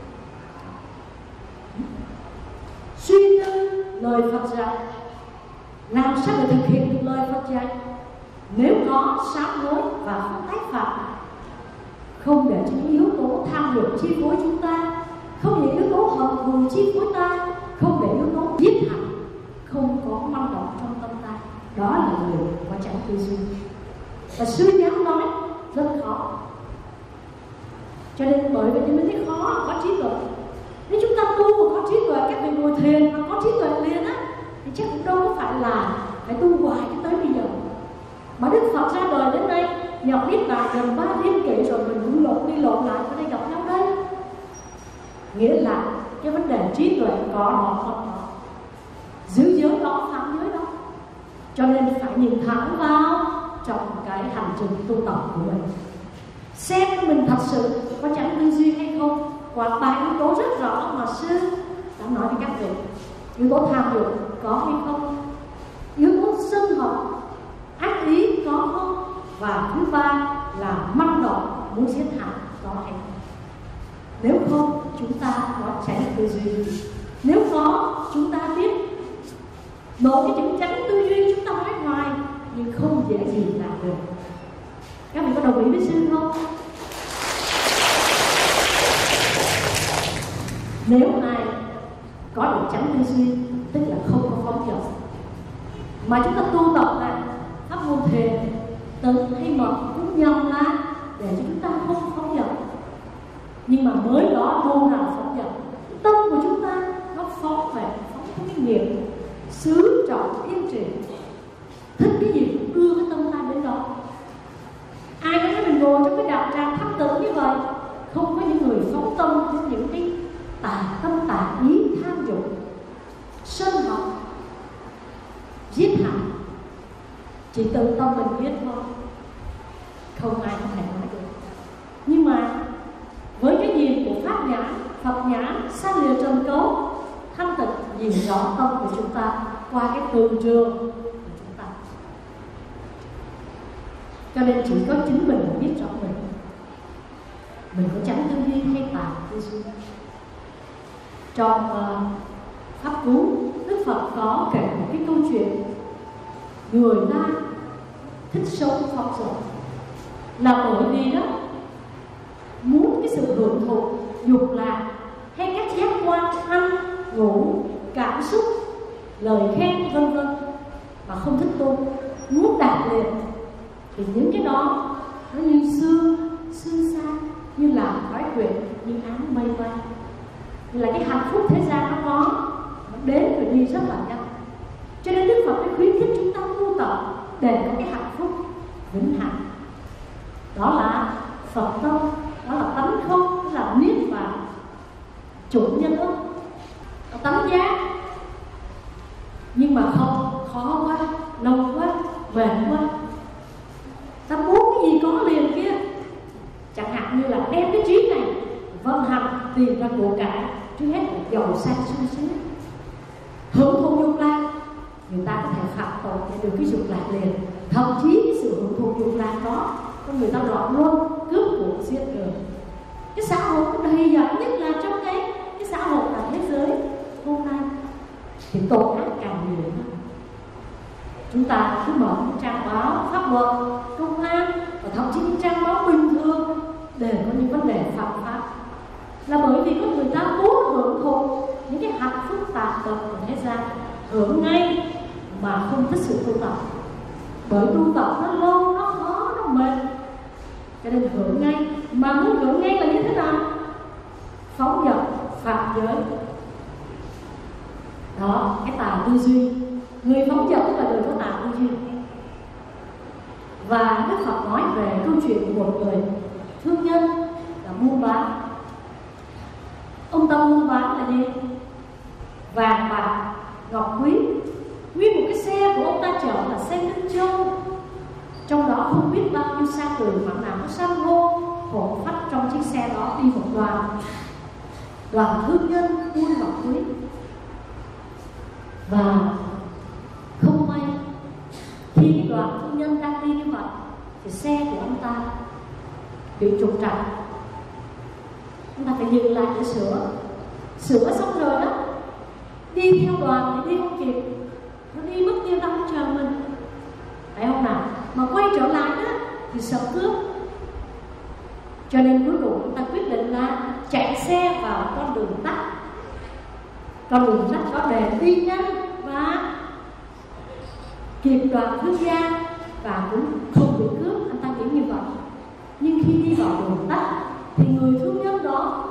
Suy tư lời Phật dạy. Làm sao để thực hiện được lời Phật dạy? Nếu có sám hối và không tái phạm, không để cho những yếu tố tham dục chi phối chúng ta, không để yếu tố hận thù chi phối ta, không để yếu tố giết hại, không có manh động trong tâm ta. Đó là người có chánh tư duy. Và suy dám nói rất khó. Cho nên bởi vì mình thấy khó là có trí tuệ. Nếu chúng ta tu mà có trí tuệ, các vị ngồi thiền mà có trí tuệ liền á, thì chắc cũng đâu có phải là phải tu hoài cho tới bây giờ. Mà Đức Phật ra đời đến đây, nhập Niết Bàn gần 3 thiên kỷ rồi, mình cũng lộn đi lộn lại ở đây gặp nhau đây. Nghĩa là cái vấn đề trí tuệ có họ không có, giữ giới đó, phạm giới đó. Cho nên phải nhìn thẳng vào trong cái hành trình tu tập của mình, xem mình thật sự có chánh tư duy hay không. Và 3 yếu tố rất rõ mà sư đã nói với các vị. Yếu tố tham dục có hay không? Yếu tố sân hận, ác ý có không? Và thứ 3 là manh động muốn giết hại có hay không? Nếu không, chúng ta có chánh tư duy. Nếu có, chúng ta biết một cái chữ chánh tư duy chúng ta nói ngoài nhưng không dễ gì làm được. Các bạn có đồng ý với sư không? Nếu ai có được chánh tư duy, tức là không có phóng dật, mà chúng ta tu tập là pháp môn thiền, tịnh hay mật cũng nhầm là để cho chúng ta không phóng dật. Nhưng mà mới đó đâu nào phóng dật, tâm của chúng ta nó phóng về, phóng cái nghiệp xứ trọng yên trì, thích cái gì cũng đưa cái tâm ta đến đó. Ai có thấy mình ngồi trong cái đạo tràng thanh tịnh như vậy, không có những người phóng tâm đến những cái tà tâm tà ý tham dục, sân hận, giết hại, chỉ tự tâm mình biết thôi, không ai có thể nói được. Nhưng mà với cái nhìn của pháp nhãn, Phật nhãn, xa lìa trần cấu, thanh tịnh nhìn rõ tâm của chúng ta qua cái tường trường của chúng ta. Cho nên chỉ có chính mình biết rõ mình có chánh tư duy hay tà tư duy. Trong Pháp Cú, Đức Phật có kể một cái câu chuyện người ta thích sống phóng dật là bởi vì đó muốn cái sự hưởng thụ, dục lạc hay các giác quan ăn, ngủ, cảm xúc, lời khen vân vân, mà không thích tu, muốn đạt liền. Thì những cái đó nó như sương xa, như là khói quyện, như áng mây bay, là cái hạnh phúc thế gian nó có, nó đến rồi đi rất là nhanh. Cho nên Đức Phật mới khuyến khích chúng ta tu tập để có cái hạnh phúc vĩnh hằng. Đó là Phật tâm, đó là tánh không, đó là niết bàn, chủ nhân ức, tánh giác. Nhưng mà không, khó quá, lâu quá, mệt quá. Ta muốn cái gì có liền kia. Chẳng hạn như là đem cái trí này vận hành tìm ra của cải, trước hết là giàu sang sung sướng, hưởng thụ dục lạc. Người ta có thể phạm tội để được cái dục lạc liền, thậm chí cái sự hưởng thụ dục lạc đó con người ta loạn luôn, cướp của, giết người. Cái xã hội đầy dẫy, nhất là trong cái xã hội là thế giới hôm nay thì tội ác càng nhiều hơn. Chúng ta cứ mở những trang báo pháp luật, công an và thậm chí những trang báo bình thường đều có những vấn đề phạm pháp, là bởi vì có người ta muốn hưởng thụ những cái hạnh phúc tạm tật của thế gian, hưởng ngay mà không thích sự tu tập. Bởi tu tập nó lâu, nó khó, nó mệt, cho nên hưởng ngay. Mà muốn hưởng ngay là như thế nào? Phóng dật, phạm giới. Đó, cái tà tư duy. Người phóng dật tức là người có tà tư duy. Và Đức Phật nói về câu chuyện của một người thương nhân là buôn bán. Ông ta buôn bán là gì? Vàng bạc, ngọc quý. Nguyên một cái xe của ông ta chở là xe Minh Châu, trong đó không biết bao nhiêu sa cừ, mặt nào có san hô hổ phách trong chiếc xe đó. Đi một đoàn thương nhân buôn ngọc quý. Và đoàn thương nhân đang đi như vậy thì xe của anh ta bị trục trặc. Anh ta phải dừng lại để sửa xong rồi đó, đi theo đoàn thì đi không kịp, nó đi mất tiêu tâm chờ mình, phải không nào? Mà quay trở lại đó thì sợ cướp, cho nên cuối cùng anh ta quyết định là chạy xe vào con đường tắt. Con đường tắt đó để đi nhanh và kịp đoàn thương gia và cũng không bị cướp, anh ta nghĩ như vậy. Nhưng khi đi vào đường tắt thì người thương nhân đó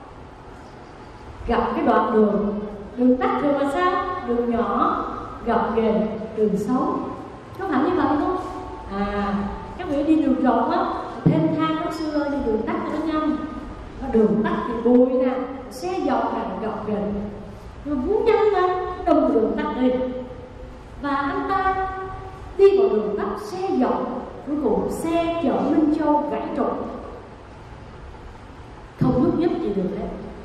gặp cái đoạn đường tắt thường là sao? Đường nhỏ, gập ghềnh, đường xấu, có phải như vậy không? Các vị đi đường rộng á, thêm thang nó xưa nhưng đường tắt nó nhanh. Đường tắt thì bụi nè, xe dọc nè, gập ghềnh, rồi muốn nhanh lên đâm đường tắt đi. Và anh ta đi vào đường tắt xe dọc, cuối cùng xe chở Minh Châu gãy trục, không bước giúp gì được hết.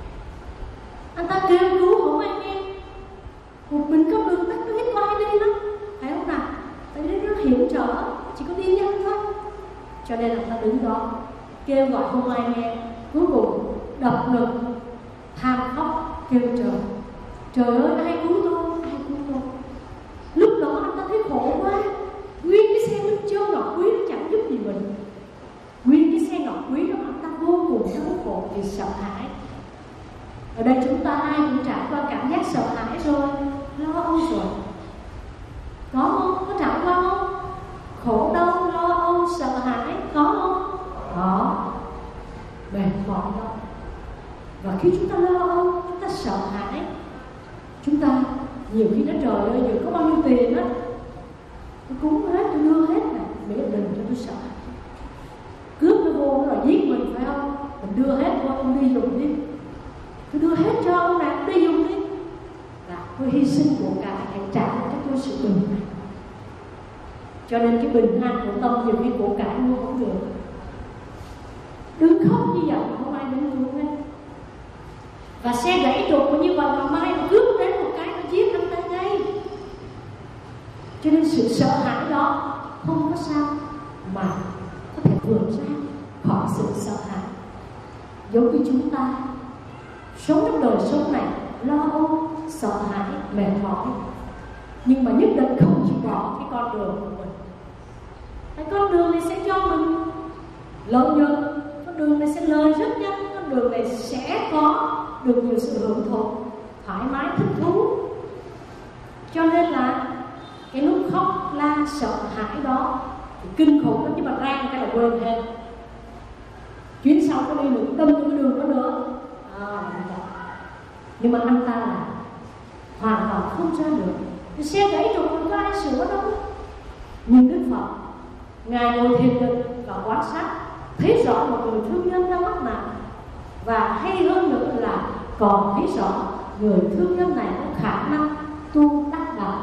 Anh ta kêu cứu không ai nghe, một mình con đường tắt nó ít có ai đi lắm, phải không nào? Tại vì nó hiểm trở, chỉ có đi nhanh thôi. Cho nên anh ta đứng đó kêu gọi không ai nghe, cuối cùng đập ngực than khóc kêu trời ơi ai cứu tôi, ai cứu tôi. Lúc đó anh ta thấy khổ quá, nguyên cái xe Minh Châu ngọc quý nó chẳng giúp gì mình, nguyên cái xe ngọc quý đó anh ta vô cùng đau khổ vì sợ hãi. Ở đây chúng ta ai cũng trải qua cảm giác sợ hãi rồi, lo âu rồi, có không? Có trải qua không? Khổ đau, lo âu, sợ hãi, có không? Có. Mệt mỏi đâu. Và khi chúng ta lo âu, chúng ta sợ hãi, chúng ta nhiều khi nói trời ơi, giờ có bao nhiêu tiền á, tôi cúng hết, tôi đưa hết nè, miễn đừng cho tôi sợ. Cướp nó vô nó là giết mình phải không? Mình đưa hết thôi, ông đi dùng đi, tôi đưa hết cho ông này, ông đi dùng đi. Là tôi hy sinh của cải, hãy trả lại cho tôi sự bình an. Cho nên cái bình an của tâm nhiều khi của cải mua không được. Đừng khóc như vậy, không ai đến cứu hết. Và xe gãy trục như vậy mà mai mà cướp đến một cái nó giết anh ta ngay. Cho nên sự sợ hãi đó không có sao mà có thể vượt ra khỏi sự sợ hãi. Giống như chúng ta sống trong đời sống này lo âu, sợ hãi, mệt mỏi, nhưng mà nhất định không chịu bỏ cái con đường của mình. Cái con đường này sẽ cho mình lợi nhuận, con đường này sẽ lời rất nhanh, con đường này sẽ có được nhiều sự hưởng thụ, thoải mái, thích thú. Cho nên là cái lúc khóc la sợ hãi đó thì kinh khủng lắm, nhưng mà rang cái là quên hết. Chuyến sau có đi được đâm cái đường đó nữa. Nhưng mà anh ta là hoàn toàn không ra được. Cái xe gãy trục không có ai sửa đâu. Nhưng Đức Phật, Ngài ngồi thiền định và quan sát, thấy rõ một người thương nhân đang mắc nạn, và hay hơn nữa là còn thấy rõ người thương nhân này có khả năng tu đắc đạo.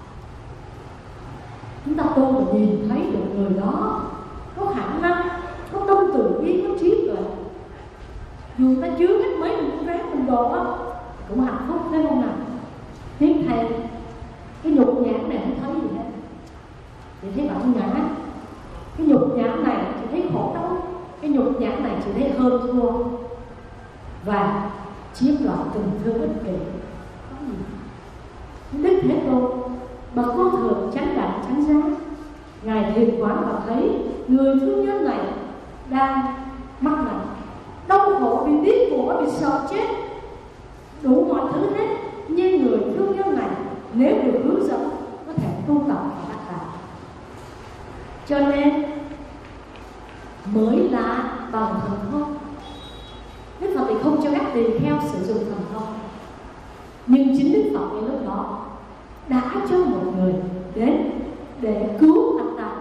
Chúng ta tu mà nhìn thấy được người đó có khả năng, có tâm từ bi, có trí tuệ, dù ta chứa hết mấy mình cũng ráng mình độ á, cũng hạnh phúc, thấy không nào? Tiếc thầy, cái nhục nhãn này không thấy gì hết, chỉ thấy bản ngã. Cái nhục nhãn này chỉ thấy khổ đau, cái nhục nhãn này chỉ thấy hơn thua và chiếm đoạt tình thương ích kỷ. Có gì? Đức Thế Tôn bậc vô thượng chánh đẳng chánh giác, Ngài thiền quán và thấy người thương nhân này đang mắc nặng, đau khổ vì tiếc của, vì sợ chết, đủ mọi thứ hết. Nhưng người thương nhân này nếu được hướng dẫn có thể tu tập và đắc đạo. Cho nên mới là bằng thần thông. Đức Phật thì không cho các tỳ kheo sử dụng thần thông, nhưng chính Đức Phật ngay lúc đó đã cho một người đến để cứu anh ta.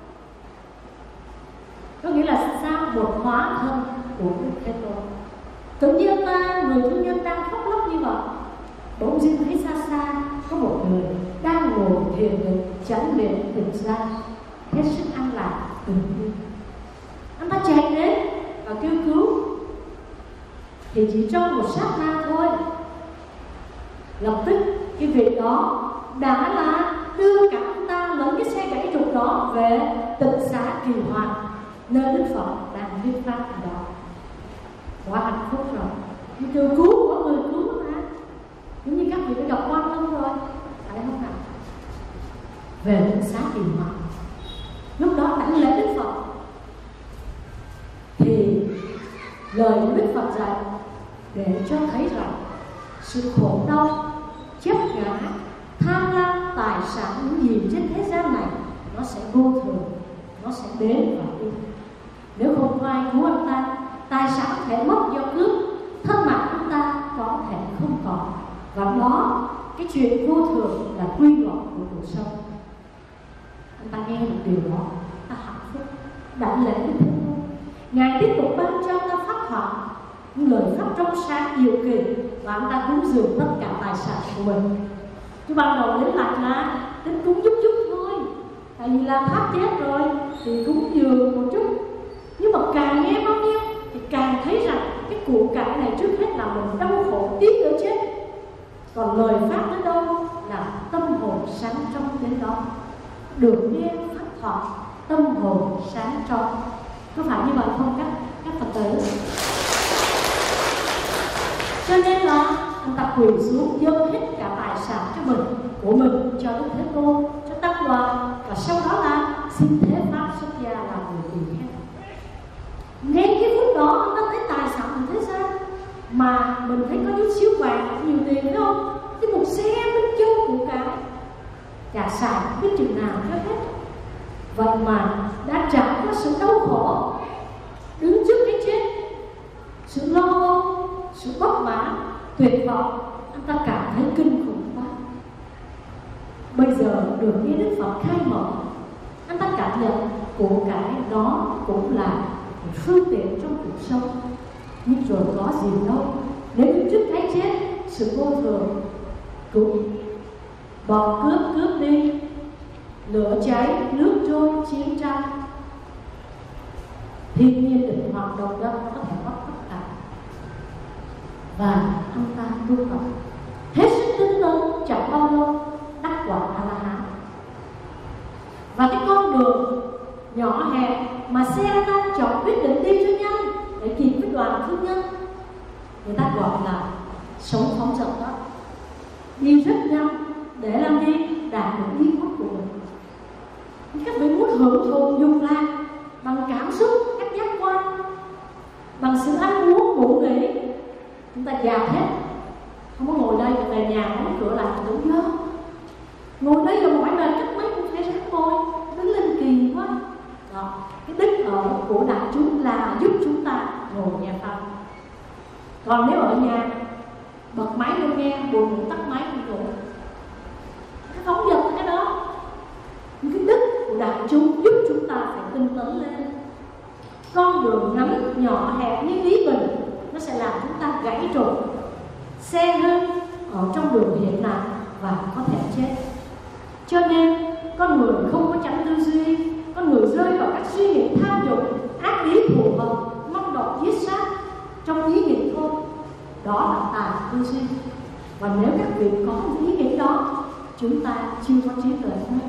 Có nghĩa là sao? Một hóa thân của Đức Thế Tôn. Tự nhiên anh ta, người thương nhân đang khóc lóc như vậy, bỗng dưng thấy xa xa có một người đang ngồi thiền định chánh niệm tịnh ra, hết sức an lạc bình yên. Anh ta chạy đến và kêu cứu, thì chỉ trong một sát na thôi, lập tức cái vị đó đã là đưa cả anh ta lẫn cái xe 70 đó về Tịnh Xá Kỳ Hoàng, nơi Đức Phật đang thuyết pháp ở đó. Quá hạnh phúc rồi, những người cứu của người cứu mà, giống như các vị đã đọc Quan Âm rồi, phải không nào? Về Tịnh Xá Kỳ Hoàng, lúc đó đảnh lễ Đức Phật thì lời của Đức Phật dạy để cho thấy rằng sự khổ đau, chấp ngã, tham lam tài sản những gì trên thế gian này nó sẽ vô thường, nó sẽ đến và đi. Nếu không có ai cứu anh ta, tài sản có thể mất do cướp, thân mạng chúng ta có thể không còn. Và đó, cái chuyện vô thường là quy luật của cuộc sống. Anh ta nghe được điều đó, ta hạnh phúc, đảnh lễ Đức Thế Tôn. Ngài tiếp tục ban cho ta pháp thoại, những lời pháp trong sáng diệu kỳ, và anh ta cúng dường tất cả tài sản của mình. Chứ ban đầu đến lại là tính cúng chút chút thôi, tại vì là tháp chết rồi thì cúng dường một chút. Nhưng mà càng nghe bao nhiêu thì càng thấy rằng cái của cải này trước hết là mình đau khổ tí nữa chết, còn lời pháp đến đâu là tâm hồn sáng trong đến đó. Được nghe pháp thoại, tâm hồn sáng trong. Có phải như vậy không các Phật tử? Cho nên là anh ta quỳ xuống dâng hết cả tài sản của mình cho Đức Thế Tôn, cho Tăng Đoàn, và sau đó là xin thế pháp xuất gia làm người tỳ kheo. Ngay cái phút đó anh ta thấy tài sản của thế gian mà mình thấy có chút xíu vàng, nhiều tiền phải không? Cái một xe Minh Châu của cả xài biết chừng nào cho hết. Vậy mà đã trải qua sự đau khổ, đứng trước cái chết, sự lo âu, sự bất mãn, tuyệt vọng, anh ta cảm thấy kinh khủng quá. Bây giờ được nghe Đức Phật khai mở, anh ta cảm nhận của cải đó cũng là một phương tiện trong cuộc sống. Nhưng rồi có gì đâu, nếu đứng trước cái chết, sự vô thường cũng bọn cướp đi, lửa cháy, nước trôi, chiến tranh, thiên nhiên định hoạt động đó có thể mất tất cả. Và anh ta tu tập hết sức tinh tấn, chẳng bao lâu đắc quả A-la-hán. Và cái con đường nhỏ hẹp mà xe ta chọn quyết định đi cho nhanh để kịp với đoàn thương nhân, người ta gọi là sống phóng dật đó, đi rất nhanh để làm gì? Đạt được ý muốn của mình. Các vị muốn hưởng thụ dục lạc bằng cảm xúc, các giác quan, bằng sự ăn uống ngủ nghỉ, chúng ta già hết, không có ngồi đây về nhà đóng cửa lại tưởng nhớ, ngồi đây là mỏi mệt chắc mấy cũng phải ráng ngồi, đứng lên kỳ quá. Đó, cái đích ở của đại chúng là giúp chúng ta ngồi nghe pháp. Còn nếu ở nhà bật máy lên nghe, buồn tắt máy đi ngủ, cái phóng dật cái đó. Những cái đức của đại chúng giúp chúng ta phải tinh tấn lên. Con đường ngắn nhỏ hẹp như ý mình, nó sẽ làm chúng ta gãy trục, xe hơi ở trong đường hiện tại và có thể chết. Cho nên con người không có chánh tư duy, con người rơi vào các suy nghĩ tham dục, ác ý thù hận, mong độc giết sát trong ý nghĩ thôi. Đó là tà tư duy. Và nếu các vị có ý nghĩ đó, chúng ta chưa có trí tuệ hết.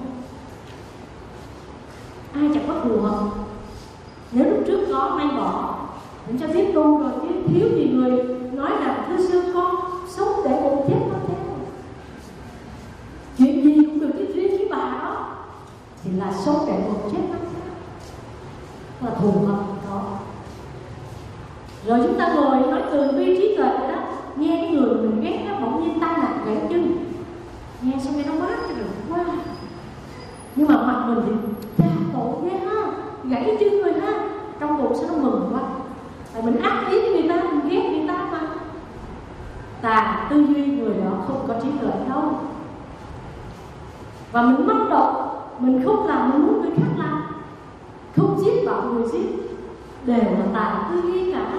Ai chẳng có thù hận. Nếu lúc trước có nay bỏ, cũng cho biết tu rồi chứ thiếu gì người nói rằng thưa sư con sống để bụng chết nó thế. Chuyện gì cũng được cái riêng với bà đó thì là sống để bụng chết nó thế. Là thù hận đó. Rồi chúng ta ngồi nói từ bi trí tuệ rồi đó, nghe cái người mình ghét nó bỗng nhiên tai nạn gãy chân, nghe xong nghe nó mát cho được quá. Nhưng mà mặt mình thì cha tội ghê ha, gãy chân rồi ha, trong bụng sao nó mừng quá. Tại mình ác ý với người ta, mình ghét người ta mà. Tà tư duy người đó không có trí tuệ đâu. Và mình mong độc, mình không làm mình muốn người khác làm, không giết bảo người giết, đều là tà tư duy cả.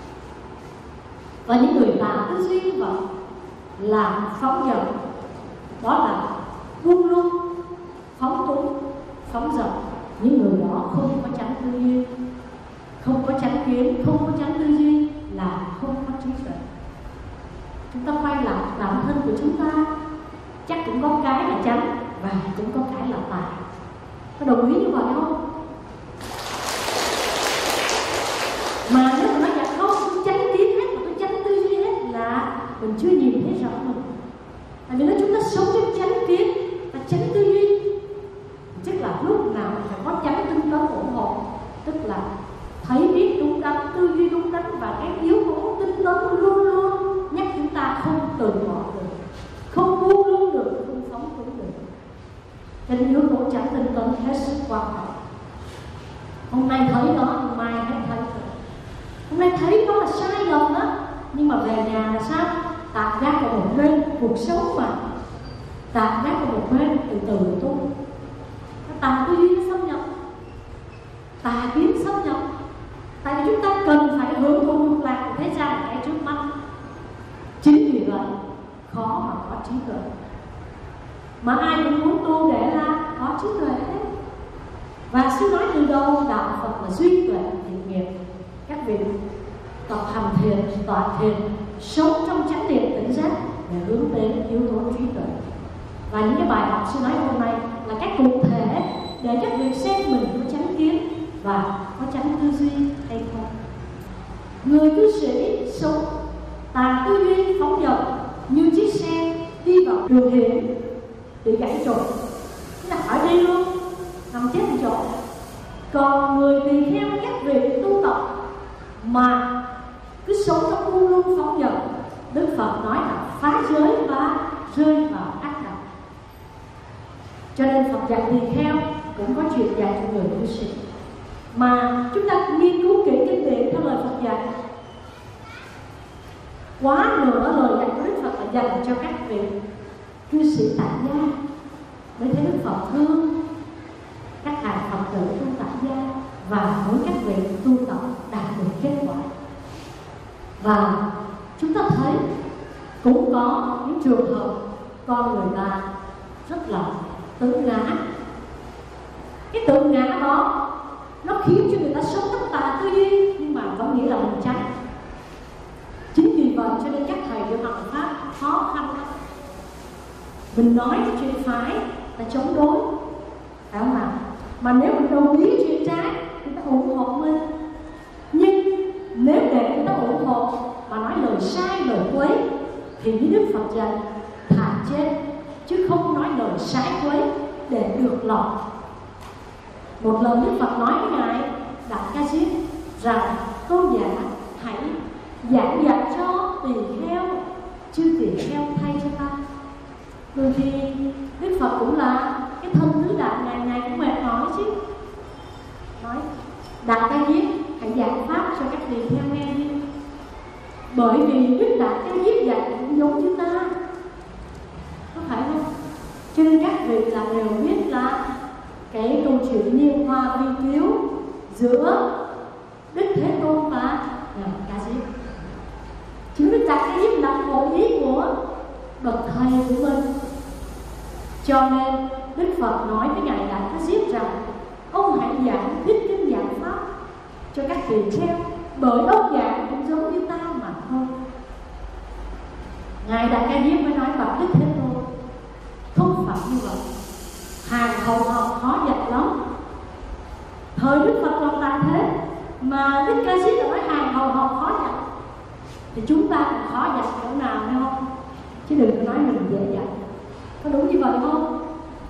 Và những người tà tư duy như vậy là phóng dật, đó là buông lung, phóng túng, phóng dật. Những người đó không có chánh tư duy, không có chánh kiến, không có chánh tư duy là không có trí tuệ. Chúng ta quay lại bản thân của chúng ta, chắc cũng có cái là chánh, và cũng có cái là tài. Có đồng ý như vậy không? Mà nếu mà nói dạ không, tôi tránh kiến hết, mà tôi tránh tư duy hết là mình chưa nhìn thấy rõ mình. Tại vì nếu chúng ta sống với tránh kiến và tránh tư duy, chắc là lúc nào mình phải có tránh tinh tấn ủng hộ, tức là thấy biết đúng đắn, tư duy đúng đắn, và cái yếu tố tinh tấn luôn luôn nhắc chúng ta không từ bỏ được, không buông luôn được, không phóng túng được. Cho nên yếu tố tránh tinh tấn hết sức quan trọng. Hôm nay thấy nó, mai hết thấy rồi. Hôm nay thấy nó là sai lầm đó, nhưng mà về nhà là sao? Tạm gác vào một bên, cuộc sống mà tạm gác vào một bên, từ từ tu. Tà tư duy nó xâm nhập, tà kiến xâm nhập. Tại vì chúng ta cần phải hưởng thụ dục lạc của thế gian cái trước mắt. Chính vì vậy khó mà có trí tuệ. Mà ai cũng muốn tu để là có trí tuệ hết. Và sư nói từ đầu, đạo Phật là duy tuệ thiện nghiệp. Các vị tập hành thiền, tọa thiền, sống trong chánh niệm tỉnh giác để hướng đến yếu tố trí tuệ. Và những cái bài học sư nói hôm nay là các cụ thể để các vị xem mình có chánh kiến và có chánh tư duy hay không. Người cư sĩ sống tà tư duy phóng dật như chiếc xe đi vào đường hiểm bị gãy trục, tức là ở đây luôn nằm chết một chỗ. Còn người tỳ kheo các vị tu tập mà cứ sống trong buông lung phóng dật, Đức Phật nói là phá giới và rơi vào ác đạo. Cho nên Phật dạy tỳ kheo cũng có chuyện dạy cho người cư sĩ. Mà chúng ta nghiên cứu kỹ kinh điển theo lời Phật dạy. Quá nửa lời dạy của Đức Phật là dành cho các vị cư sĩ tại gia, mới thấy Đức Phật thương các hàng Phật tử tu tại gia và muốn các vị tu tập đạt được kết quả. Và chúng ta thấy cũng có những trường hợp con người ta rất là tự ngã. Cái tự ngã đó nó khiến cho người ta sống tất tà tư duy, nhưng mà vẫn nghĩ là mình tránh. Chính vì vậy cho nên các thầy của học Pháp khó khăn lắm. Mình nói chuyện phải là chống đối, phải không nào? Mà nếu mình đồng ý chuyện trái thì ta ủng hộ mình. Nhưng nếu để người ta ủng hộ mà nói lời sai, lời quấy, thì như Đức Phật dạy thà chết chứ không nói lời sai quấy để được lòng. Một lần Đức Phật nói với ngài Đại Ca Diếp rằng tôn giả hãy giảng dạy cho tỳ kheo, chư tỳ kheo thay cho ta. Đôi khi Đức Phật cũng là cái thân tứ đại, ngày cũng mệt mỏi chứ. Nói Đại Ca Diếp hãy giảng pháp cho các tỳ kheo nghe đi. Bởi vì Đức Đại Ca Diếp dạy cũng giống như ta, có phải không? Cho nên các vị là đều biết là cái câu chuyện liên hoa vi cứu giữa Đức Thế Tôn và Ngài Ca Diếp. Chính Đức Đại Ca Diếp là hội ý của bậc thầy của mình. Cho nên Đức Phật nói với Ngài Đại Ca Diếp rằng ông hãy giảng thuyết kinh giảng pháp cho các tỳ kheo, bởi ông giảng cũng giống như ta mà thôi. Ngài Đại Ca Diếp mới nói bạch Đức Thế Tôn, không phải như vậy, hàng hầu học khó dạy lắm. Thời Đức Phật còn tại thế mà Đức Ca Diếp nói hàng hầu học khó dạy, thì chúng ta cũng khó dạy chỗ nào hay không? Chứ đừng có nói mình dễ dạy. Có đúng như vậy không?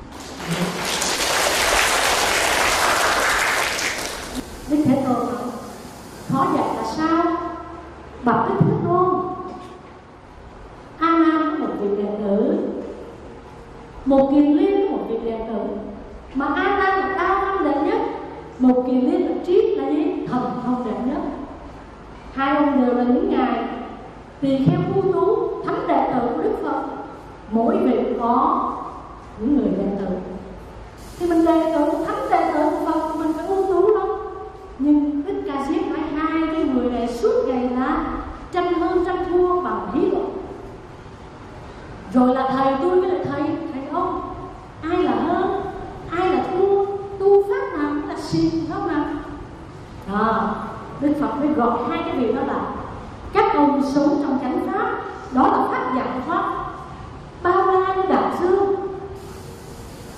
Đức Thế Tôn nói khó dạy là sao? Bạch Đức Thế Tôn, A Nan có một vị đệ tử, một Kiền Liên có một vị đệ tử, mà A Nan là cao thâm đệ nhất, một Kiền Liên là triết là gì? Thần thông đệ nhất. Hai ông đều là những ngài tỳ kheo ưu tú, thánh đệ tử của Đức Phật. Mỗi vị có những người đệ tử, thì mình đệ tử, thánh đệ tử của Phật mình phải ưu tú lắm. Nhưng Đức Ca Diếp nói hai cái người này suốt ngày là tranh hơn tranh thua bằng lý luận. Rồi là thầy tôi với lại thầy ông, ai là hơn, ai là thua, tu pháp nào cũng là xịn, không nào? Đức Phật mới gọi hai cái việc đó là các ông sống trong chánh pháp, đó là pháp giải thoát bao la như đại dương.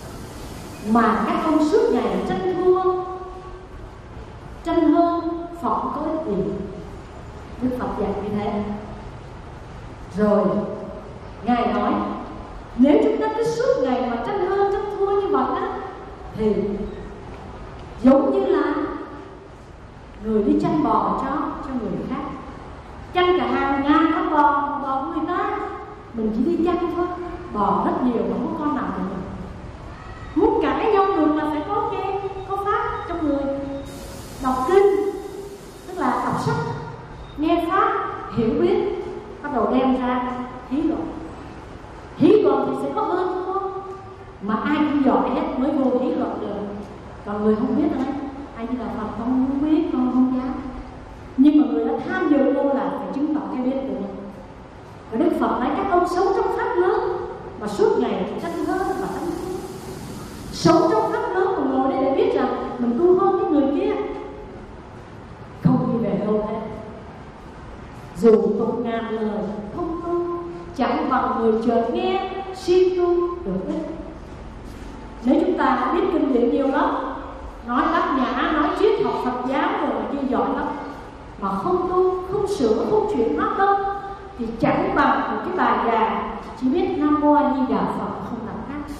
mà các ông suốt ngày tranh thua, tranh hơn, phỏng có ích gì. Đức Phật dạy như thế. Rồi Ngài nói nếu chúng ta cứ suốt ngày mà tranh hơn tranh thua như vậy đó, thì giống như là người đi chăn bò cho người khác, chăn cả hàng ngàn con bò của người ta, mình chỉ đi chăn thôi, bò rất nhiều mà không có con nào của mình. Muốn cãi nhau được là phải có nghe, có pháp trong người, đọc kinh, tức là đọc sách, nghe pháp, hiểu biết, bắt đầu đem ra thí luận. Thí luận thì sẽ có hơn đúng không? Mà ai cũng giỏi hết mới vô thí luận được. Còn người không biết đấy, ai như là Phật con không biết, con không dám. Nhưng mà người đã tham dự vô là phải chứng tỏ cái biết của mình. Và Đức Phật nói các ông sống trong pháp lớn mà suốt ngày tranh hơn và tranh hơn. Sống trong pháp lớn mà ngồi đây để biết rằng mình tu hơn cái người kia, không đi về đâu hết. Dù tụng ngàn lời không tu, chẳng bằng người chợt nghe siêng tu được ích. Nếu chúng ta biết kinh điển nhiều lắm, nói bát nhã, nói triết học Phật giáo rồi là như giỏi lắm, mà không tu, không sửa, không chuyển hóa đâu, thì chẳng bằng một cái bà già chỉ biết Nam Mô A Di Đà Phật không làm khác.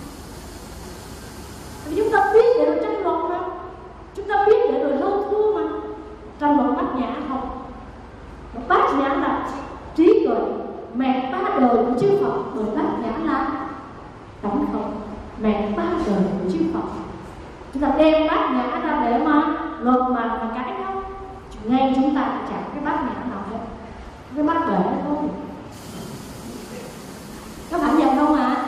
Vì chúng ta biết để rồi tranh luận mà, chúng ta biết để rồi hơn thua mà. Tranh luận bát nhã không, một bát nhã là trí tuệ mẹ ba đời của chư Phật, bởi bát nhã là tổng hợp mẹ ba đời của chư Phật. Chúng ta đem bát nhã ra để mà luận mà cãi nhau, ngay chúng ta chẳng cái bát nhã nào hết, cái bát bể nó thôi. Có phải vậy không ạ?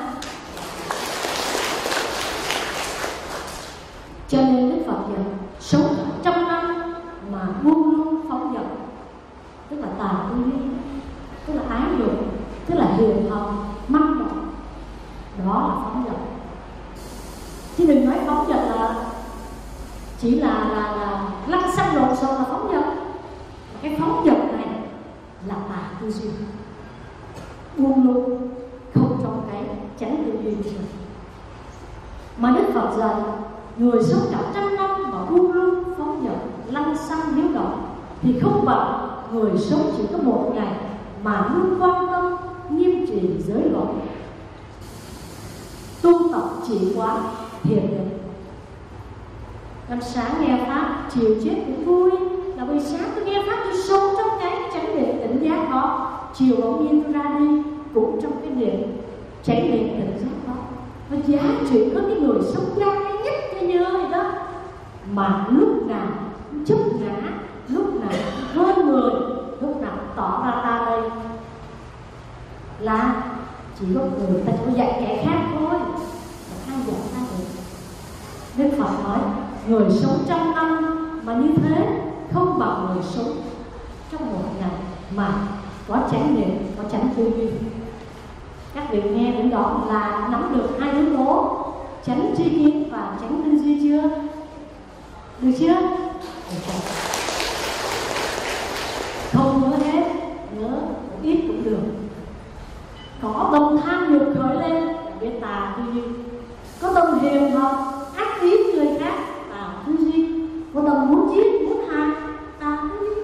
Cho nên Đức Phật dạy sống 100 năm mà luôn luôn phóng dật, tức là tà tư duy, tức là ái dục, tức là hiền hận, manh động, đó là phóng dật. Chứ đừng nói phóng dật là chỉ là lăn xăng lộn xộn là phóng dật. Cái phóng dật này là tà tư duy, buông luôn không trong cái chánh tư duy của mình. Mà Đức Phật dạy người sống cả 100 năm mà buông luôn phóng dật, lăn xăng hiếu động thì không bằng người sống chỉ có một ngày mà luôn quan tâm nghiêm trì giới luật, tu tập chỉ quán thiền định. Ăn sáng nghe pháp, chiều chết cũng vui, là vì sáng tôi nghe pháp tôi sống trong cái chánh niệm tỉnh giác đó, chiều bỗng nhiên tôi ra đi cũng trong cái niệm chánh niệm tỉnh giác đó. Nó giá trị có cái người sống gian nhất cho nhớ vậy đó, mà lúc nào chấp ngã, lúc nào hơn người, lúc nào tỏ ra ta đây là chỉ có người ta chỉ có dạy kẻ khác thôi, mà ai dạy ta được. Đức Phật nói người sống 100 năm mà như thế không bằng người sống trong một ngày mà có chánh niệm, có chánh tư duy. Các vị nghe đến đó là nắm được hai yếu tố chánh tri kiến và chánh tư duy chưa? Được chưa? Không nhớ hết, nhớ một ít cũng được. Có tâm tham dục khởi lên biết tà tư duy, có tâm hiền hận ác ý người khác tà tư duy, có tâm muốn giết muốn hại tà tư duy.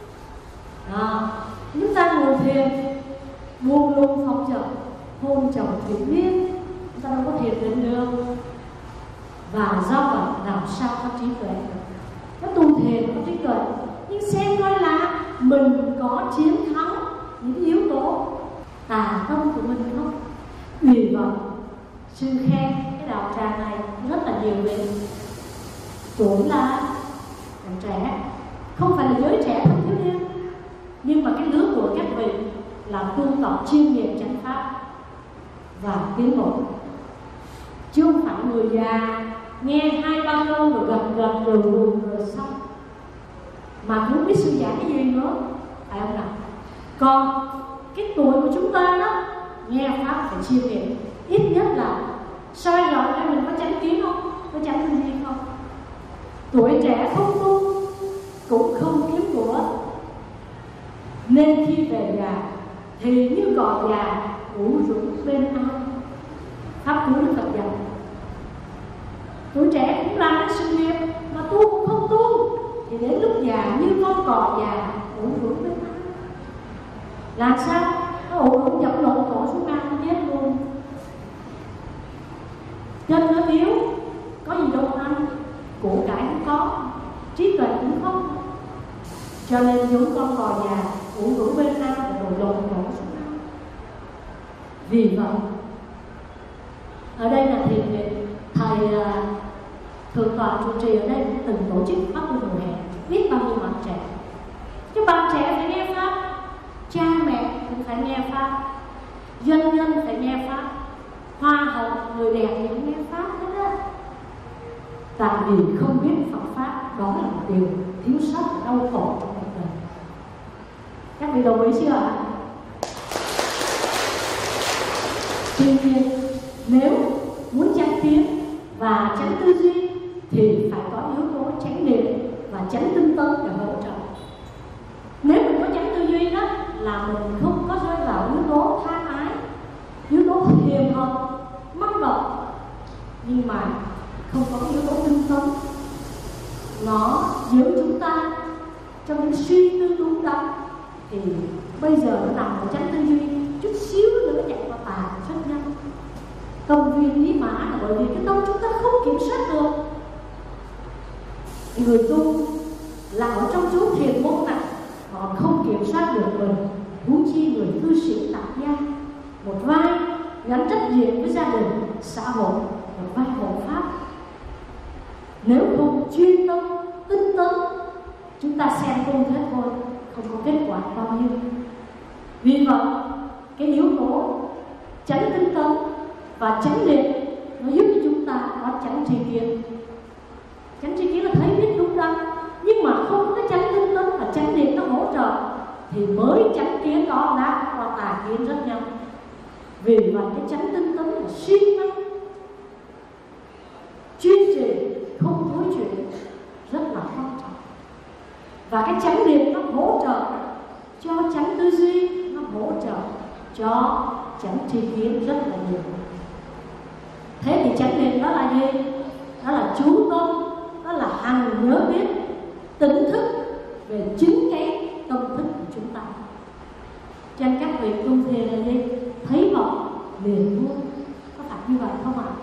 Chúng ta ngồi thiền buông luôn phóng dật, hôn chồng thủy miên, chúng ta đâu có thiền định được. Và do vậy làm sao có trí tuệ được? Có tu thiền có trí tuệ, nhưng xem coi là mình có chiến thắng những yếu tố tà tâm của mình không? Vì vậy sư khen cái đạo tràng này rất là nhiều vị. Tuổi là còn trẻ, không phải là giới trẻ không thiếu niên, nhưng mà cái lứa của các vị là tu tập chuyên nghiệp chánh pháp và tiến bộ, chứ không phải người già nghe 2-3 câu rồi gật rồi xong mà cũng biết sư giảng cái gì nữa, phải không nào? Còn cái tuổi của chúng ta đó, nghe pháp phải chuyên nghiệp, ít nhất là soi dọi cho mình có chánh kiến không, có chánh tư duy không. Tuổi trẻ không tu cũng không kiếm của, nên khi về già thì như cỏ già ngủ rũ bên ai. Pháp cứu Đức Phật dạy Tuổi trẻ cũng làm cái sự nghiệp mà tu cũng không tu, thì đến lúc già như con cò già uổng hưởng bên ăn. Làm sao? Nó uổng hưởng dập lộn cổ xuống ăn chết luôn. Chân nó yếu, có gì đâu ăn, của cải cũng có, trí tuệ cũng không. Cho nên giống con cò già uổng hưởng bên ăn rồi lộn cổ xuống ăn. Vì vậy, ở đây là thiền viện, thầy thượng tọa trụ trì ở đây cũng từng tổ chức pháp tu mùa hè, biết bao nhiêu bạn trẻ. Chứ bạn trẻ phải nghe pháp, cha mẹ cũng phải nghe pháp, doanh nhân phải nghe pháp, hoa hậu người đẹp cũng nghe pháp hết á. Tại vì không biết Phật pháp, đó là một điều thiếu sót đau khổ trong cuộc đời. Các vị đồng ý chưa ạ? Tuy nhiên, nếu muốn chánh kiến và chánh tư duy thì phải có yếu tố chánh niệm và chánh tinh tấn để hỗ trợ. Nếu mình có chánh tư duy đó là mình không có rơi vào yếu tố tha ái, yếu tố hiềm hận, mắc động, nhưng mà không có yếu tố tinh tấn, nó giữ chúng ta trong những suy tư đúng đắn, thì bây giờ nó nằm ở chánh tư duy, chút xíu nữa chạy qua tà rất nhanh. Công viên lý mã là bởi vì cái tâm chúng ta không kiểm soát được. Người tu là ở trong chú thiền môn này, họ không kiểm soát được mình, huống chi người cư sĩ tại gia, một vai gắn trách nhiệm với gia đình, xã hội, một vai hộ pháp. Nếu không chuyên tâm, tinh tấn, chúng ta xem công thế thôi, không có kết quả bao nhiêu. Vì vậy, cái yếu tố chánh tinh tấn và chánh niệm nó giúp cho chúng ta có chánh tri kiến. Chánh tri kiến là thấy biết đúng đắn, nhưng mà không có cái chánh tinh tấn và chánh niệm nó hỗ trợ thì mới chánh kiến đó đã qua tà kiến rất nhanh. Vì vậy cái chánh tinh tấn là siêng năng, chuyên trì, không thối chuyển, rất là quan trọng. Và cái chánh niệm nó hỗ trợ cho chánh tư duy, nó hỗ trợ cho chánh tri kiến rất là nhiều. Thế thì chánh niệm đó là gì? Đó là chú tâm, đó là hằng nhớ biết, tỉnh thức về chính cái tâm thức của chúng ta. Cho nên các vị tu thiền là gì? Thấy vọng liền buông, có phải như vậy không ạ?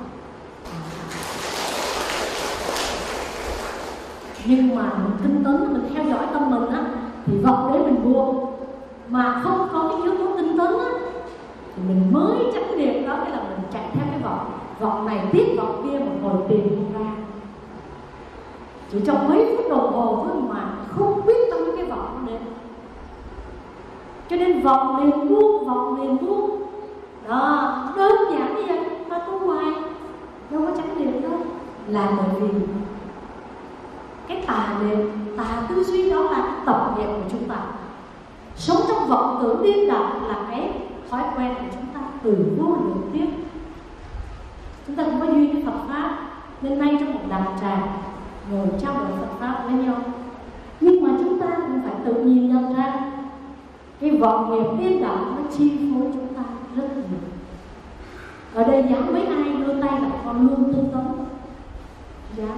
Nhưng mà mình tinh tấn, mình theo dõi tâm mình á, thì vọng để mình buông. Mà không có cái yếu tố tinh tấn á, thì mình mới chánh niệm đó, cái là mình chạy theo cái vọng. Vọng này tiếp vọng kia một hồi tìm không ra. Chỉ trong mấy phút đồng hồ thôi mà không biết trong cái vọng đến. Cho nên vọng liền buông, vọng liền buông. Đó, đơn giản như vậy mà tu hoài đâu có chánh niệm đâu. Là bởi vì cái tà niệm, tà tư duy đó là tập nghiệp của chúng ta. Sống trong vọng tưởng điên đảo là cái thói quen của chúng ta từ vô lượng kiếp. Chúng ta cũng có duyên với Phật pháp, nên nay trong một đàn tràng ngồi trao đổi Phật pháp với nhau. Nhưng mà chúng ta cũng phải tự nhiên nhận ra cái vọng nghiệp điên đảo nó chi phối chúng ta rất nhiều. Ở đây dám mấy ai đưa tay lại con luôn tinh tấn? Dám.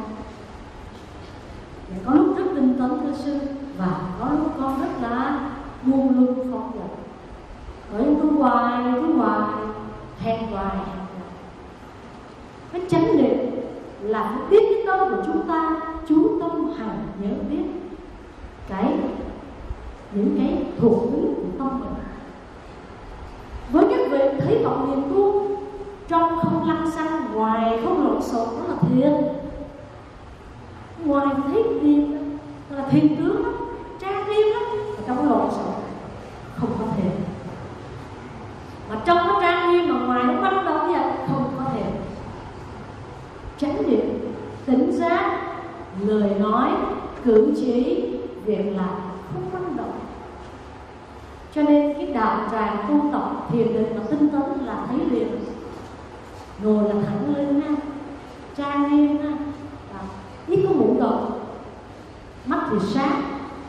Có lúc rất tinh tấn thưa sư, và có lúc con rất là buông lung phóng dật. Bởi cứ hoài, hẹn hoài. Cái chánh niệm là phải biết cái tâm của chúng ta, chú tâm hằng nhớ biết những cái thuộc tính của tâm mình. Với các vị thấy vọng niệm tu, trong không lăng xăng, ngoài không lộn xộn, đó là thiền. Ngoài thấy thiền là thiền tướng lắm, trang nghiêm lắm, trong lộn xộn không có thiền. Mà trong nó trang nghiêm mà ngoài nó manh động vậy, không có thiền. Chánh niệm, tỉnh giác, lời nói, cử chỉ, việc làm không manh động. Cho nên cái đạo tràng tu tập thiền định và tinh tấn là thấy liền. Ngồi là thẳng lên ha, trang nghiêm ha, ít có mụn đầu, mắt thì sáng.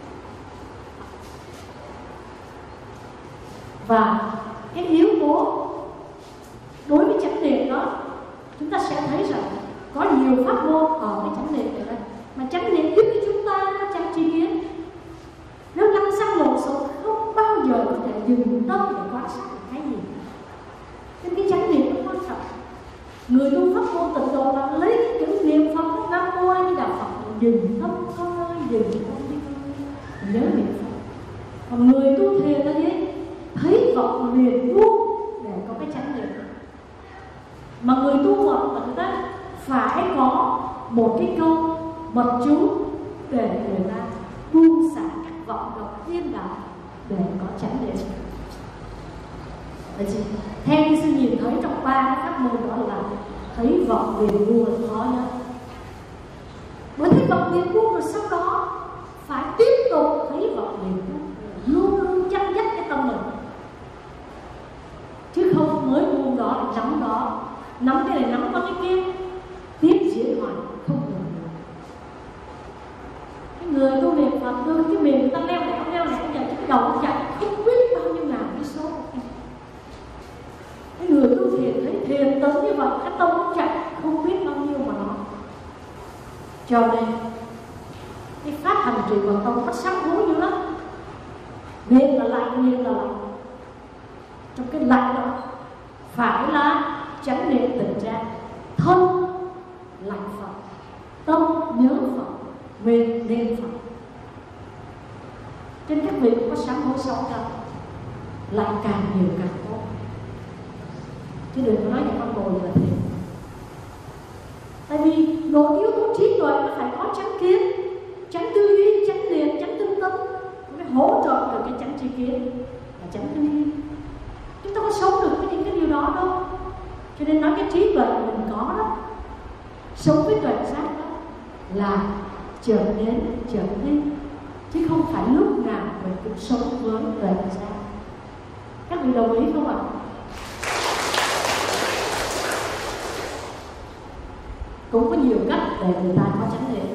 Và cái yếu tố đối với chánh niệm đó, chúng ta sẽ thấy rằng có nhiều pháp môn ở cái chánh niệm này đây, mà chánh niệm giúp cho chúng ta có chánh tri kiến. Nếu lăn xăng lộn xộn không bao giờ có thể dừng tâm để quan sát được cái gì. Nên cái chánh niệm nó quan trọng. Người tu pháp môn tịnh độ là lấy cái chữ niệm Phật Nam Mô A Di Đà Phật, dừng tâm thôi, dừng tâm đi thôi, nhớ niệm Phật. Còn người tu thiền là gì? Thấy vọng liền buông để có cái chánh niệm. Mà người tu Phật là người ta phải có một cái câu mật chú để người ta buông xả các vọng động điên đảo để có chánh niệm. Theo như sư nhìn thấy trong ba cái pháp môn đó là thấy vọng liền buông là khó nhất. Mới thấy vọng liền buông rồi sau đó phải tiếp tục thấy vọng liền buông, luôn luôn chăm dắt cái tâm mình, chứ không mới buông đó là nắm đó, nắm cái này nắm có cái kia, tiếp diễn hoài không được. Cái người tu niệm Phật đưa cái miệng người ta leo lẻo vậy, cái đầu nó chạy không biết bao nhiêu ngàn cái số. Cái người tu thiền thấy thiền tấn như vậy, cái tâm nó chạy không biết bao nhiêu mà nó. Cho nên cái pháp hành trì Phật tông nó sắc hối dữ lắm. Miệng là lạnh, miệng là lạnh. Trong cái lạnh đó phải là chánh niệm tình trạng, thân lạnh Phật, tâm nhớ Phật, miệng niệm Phật. Trên các vị cũng có sám hối sâu thật, lại càng nhiều càng tốt. Chứ đừng có nói những con bồi là thiệt. Tại vì nội yếu tố trí tuệ nó phải có chánh kiến, chánh tư duy, chánh niệm, chánh tinh tấn, nó phải hỗ trợ được cái chánh tri kiến và chánh tư duy. Chúng ta có sống được với những cái điều đó đâu. Cho nên nói cái trí tuệ mình có đó, sống với tuệ giác đó là chợt đến chợt đi, chứ không phải lúc nào mình cũng sống với tuệ giác. Các vị đồng ý không ạ? Cũng có nhiều cách để người ta có chánh niệm.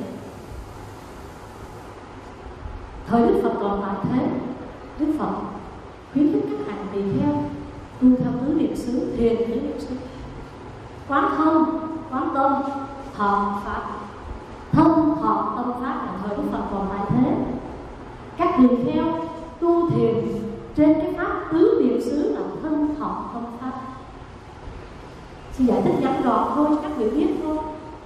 Thời Đức Phật còn tại thế, Đức Phật khuyến khích các hành tỳ kheo tu theo tứ niệm xứ, thiền tứ niệm xứ, quán thân, quán tâm, thọ pháp. Thân, thọ, tâm, pháp là thời Đức Phật còn tại thế. Các tỳ kheo tu thiền trên cái pháp tứ niệm xứ là thân, thọ, tâm, pháp. Xin giải thích ngắn gọn thôi, các vị biết thôi.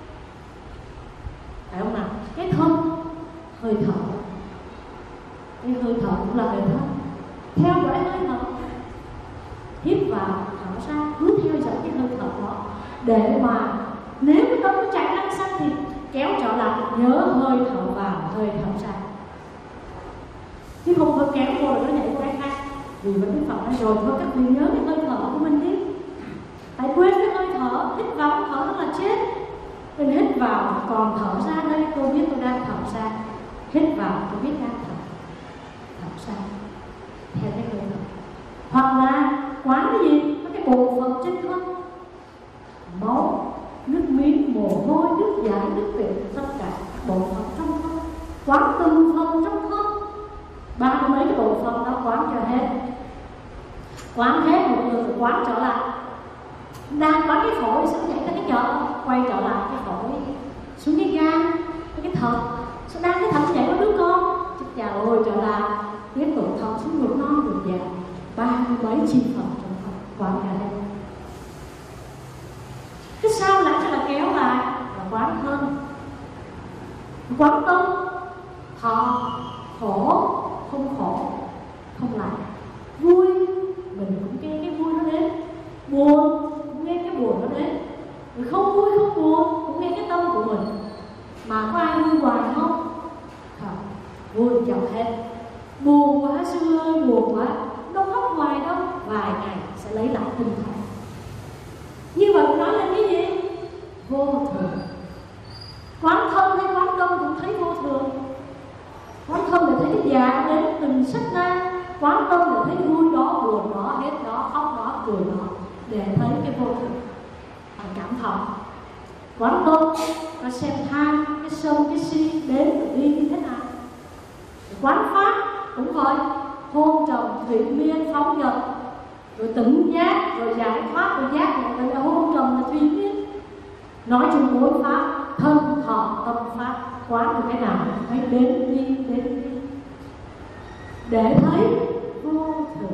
Phải không nào? Cái thân, hơi thở. Cái hơi thở cũng là hơi thở. Theo dõi hơi thở, hít vào, thở ra, cứ theo dõi cái hơi thở đó. Để mà nếu cái tâm nó chạy lăng xăng thì kéo trở lại, nhớ hơi thở vào, hơi thở ra. Chứ không có kéo vô rồi nó nhảy qua cái khác. Vì vẫn Đức Phật nói rồi, thôi các vị nhớ cái hơi thở của mình đi. Tại quên cái hơi thở, hít vào thở nó là chết. Mình hít vào còn thở ra đây, tôi biết tôi đang thở ra. Hít vào tôi biết đang thở ra. Theo cái hơi thở. Hoặc là quán cái gì? Có cái bộ phận trên thân, máu, nước miếng, mồ hôi, nước giải, nước tiểu, tất cả các bộ phận trong thân. Quán từng phần trong thân, 30 cái bộ phận đó quán cho hết. Quán hết một người phải quán trở lại. Đang có cái phổi sẽ nhảy tới cái chợ, quay trở lại cái phổi, xuống cái gan, cái thận, sau đang cái thận nhảy có đứa con, chắc chà ơi trở lại, tiếp tục thận xuống ngực non ngực dạ, 30 mấy chi phần trong thận quán cả đây. Cái sau lại là kéo lại là quán thân, quán tâm, thọ, khổ, không khổ, không lại, vui, mình cũng nghe cái vui nó đến, buồn cũng nghe cái buồn nó đến, rồi không vui không buồn cũng nghe cái tâm của mình. Mà có ai vui hoài không? Không, vui chồng hết. Buồn quá sư ơi, buồn quá, đâu khóc hoài đâu, vài ngày sẽ lấy lại tinh thần. Như vậy nói là cái gì? Vô thường. Quán thân hay quán tâm cũng thấy vô thường. Quán thân để thấy cái già đến từng sách ra, quán tâm để thấy vui đó, buồn đó, hết đó, khóc đó, cười đó, để thấy cái vô thường bằng cảm thọ. Quán tâm nó xem tham, cái sân, cái si đến rồi đi như thế nào. Quán pháp cũng vậy, hôn trầm, thủy miên, phóng dật, rồi tỉnh giác, rồi giải thoát, rồi giác, rồi là hôn trầm là thủy miên. nói chung đối pháp, thân thọ tâm pháp, quán được cái nào thấy đến đi để thấy vô thường.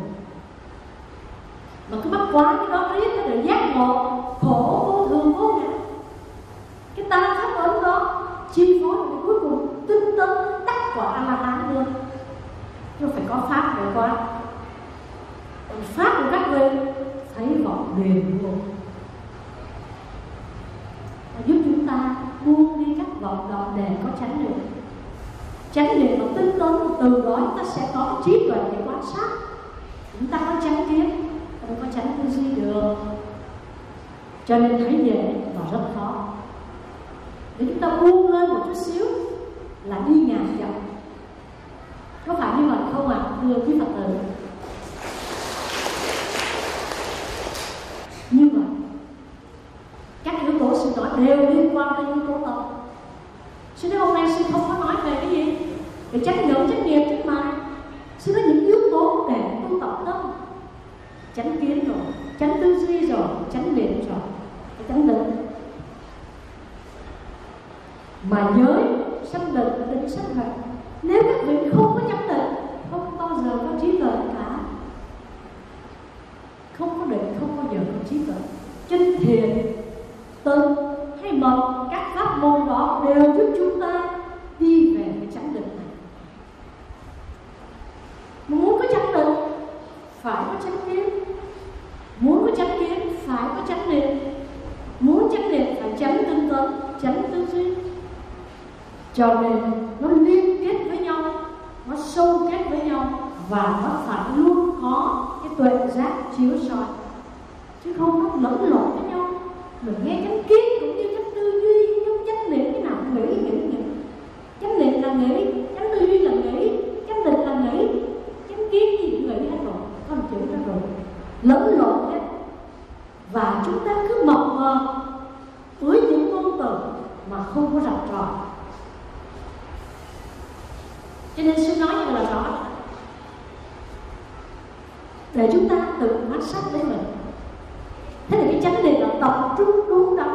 Mà cứ bắt quán cái đó riết để giác ngộ khổ vô thường vô ngã, cái tam pháp ấn đó chi phối đến cuối cùng tinh tấn đắc quả A La Hán luôn. Nhưng phải có pháp để quán. Còn pháp của các vị thấy vọng liền luôn, giúp chúng ta buông đi các vọng động để có chánh niệm. Chánh niệm và tinh tấn, từ đó chúng ta sẽ có trí tuệ để quan sát. Chúng ta có chánh kiến, không có chánh tư duy được. Cho nên thấy dễ và rất khó. Để chúng ta buông lên một chút xíu là đi ngàn dặm. Có phải như vậy không ạ? Thưa quý Phật tử, như vậy các yếu tố sư nói đều liên quan đến yếu tố tâm. Sư nói hôm nay sư không có nói về cái gì, về chánh niệm, chánh nghiệp, chánh mạng. Sư nói những yếu tố để tu tập tâm. Chánh kiến rồi, chánh tư duy rồi, chánh niệm rồi, chánh định. Mà giới sanh định, định sanh huệ. Nếu các vị không có chánh định, không bao giờ có trí tuệ cả. Không có định, không bao giờ có trí tuệ. Chánh thiền, tịnh hay mật, các pháp môn đó đều giúp chúng ta đi về cái chánh định này. Mà muốn có chánh định phải có chánh kiến, muốn có chánh kiến phải có chánh niệm, muốn chánh niệm phải chánh tinh tấn, chánh tư duy. Cho nên nó liên kết với nhau, nó sâu kết với nhau, và nó phải luôn có cái tuệ giác chiếu soi, chứ không nó lẫn lộn với nhau. Mình nghe chánh kiến cũng như chánh tư duy, nhưng chánh niệm cái nào nghĩ. Chánh niệm là nghĩ, chánh tư duy là nghĩ, chánh định là nghĩ, chánh kiến gì cũng nghĩ hết rồi, con chữ hết rồi, lẫn lộn hết. Và chúng ta cứ mập mờ với những ngôn từ mà không có rạch ròi. Cho nên sư nói như là rõ, để chúng ta tự quan sát lấy mình. Thế thì cái chánh niệm là tập trung đúng đắn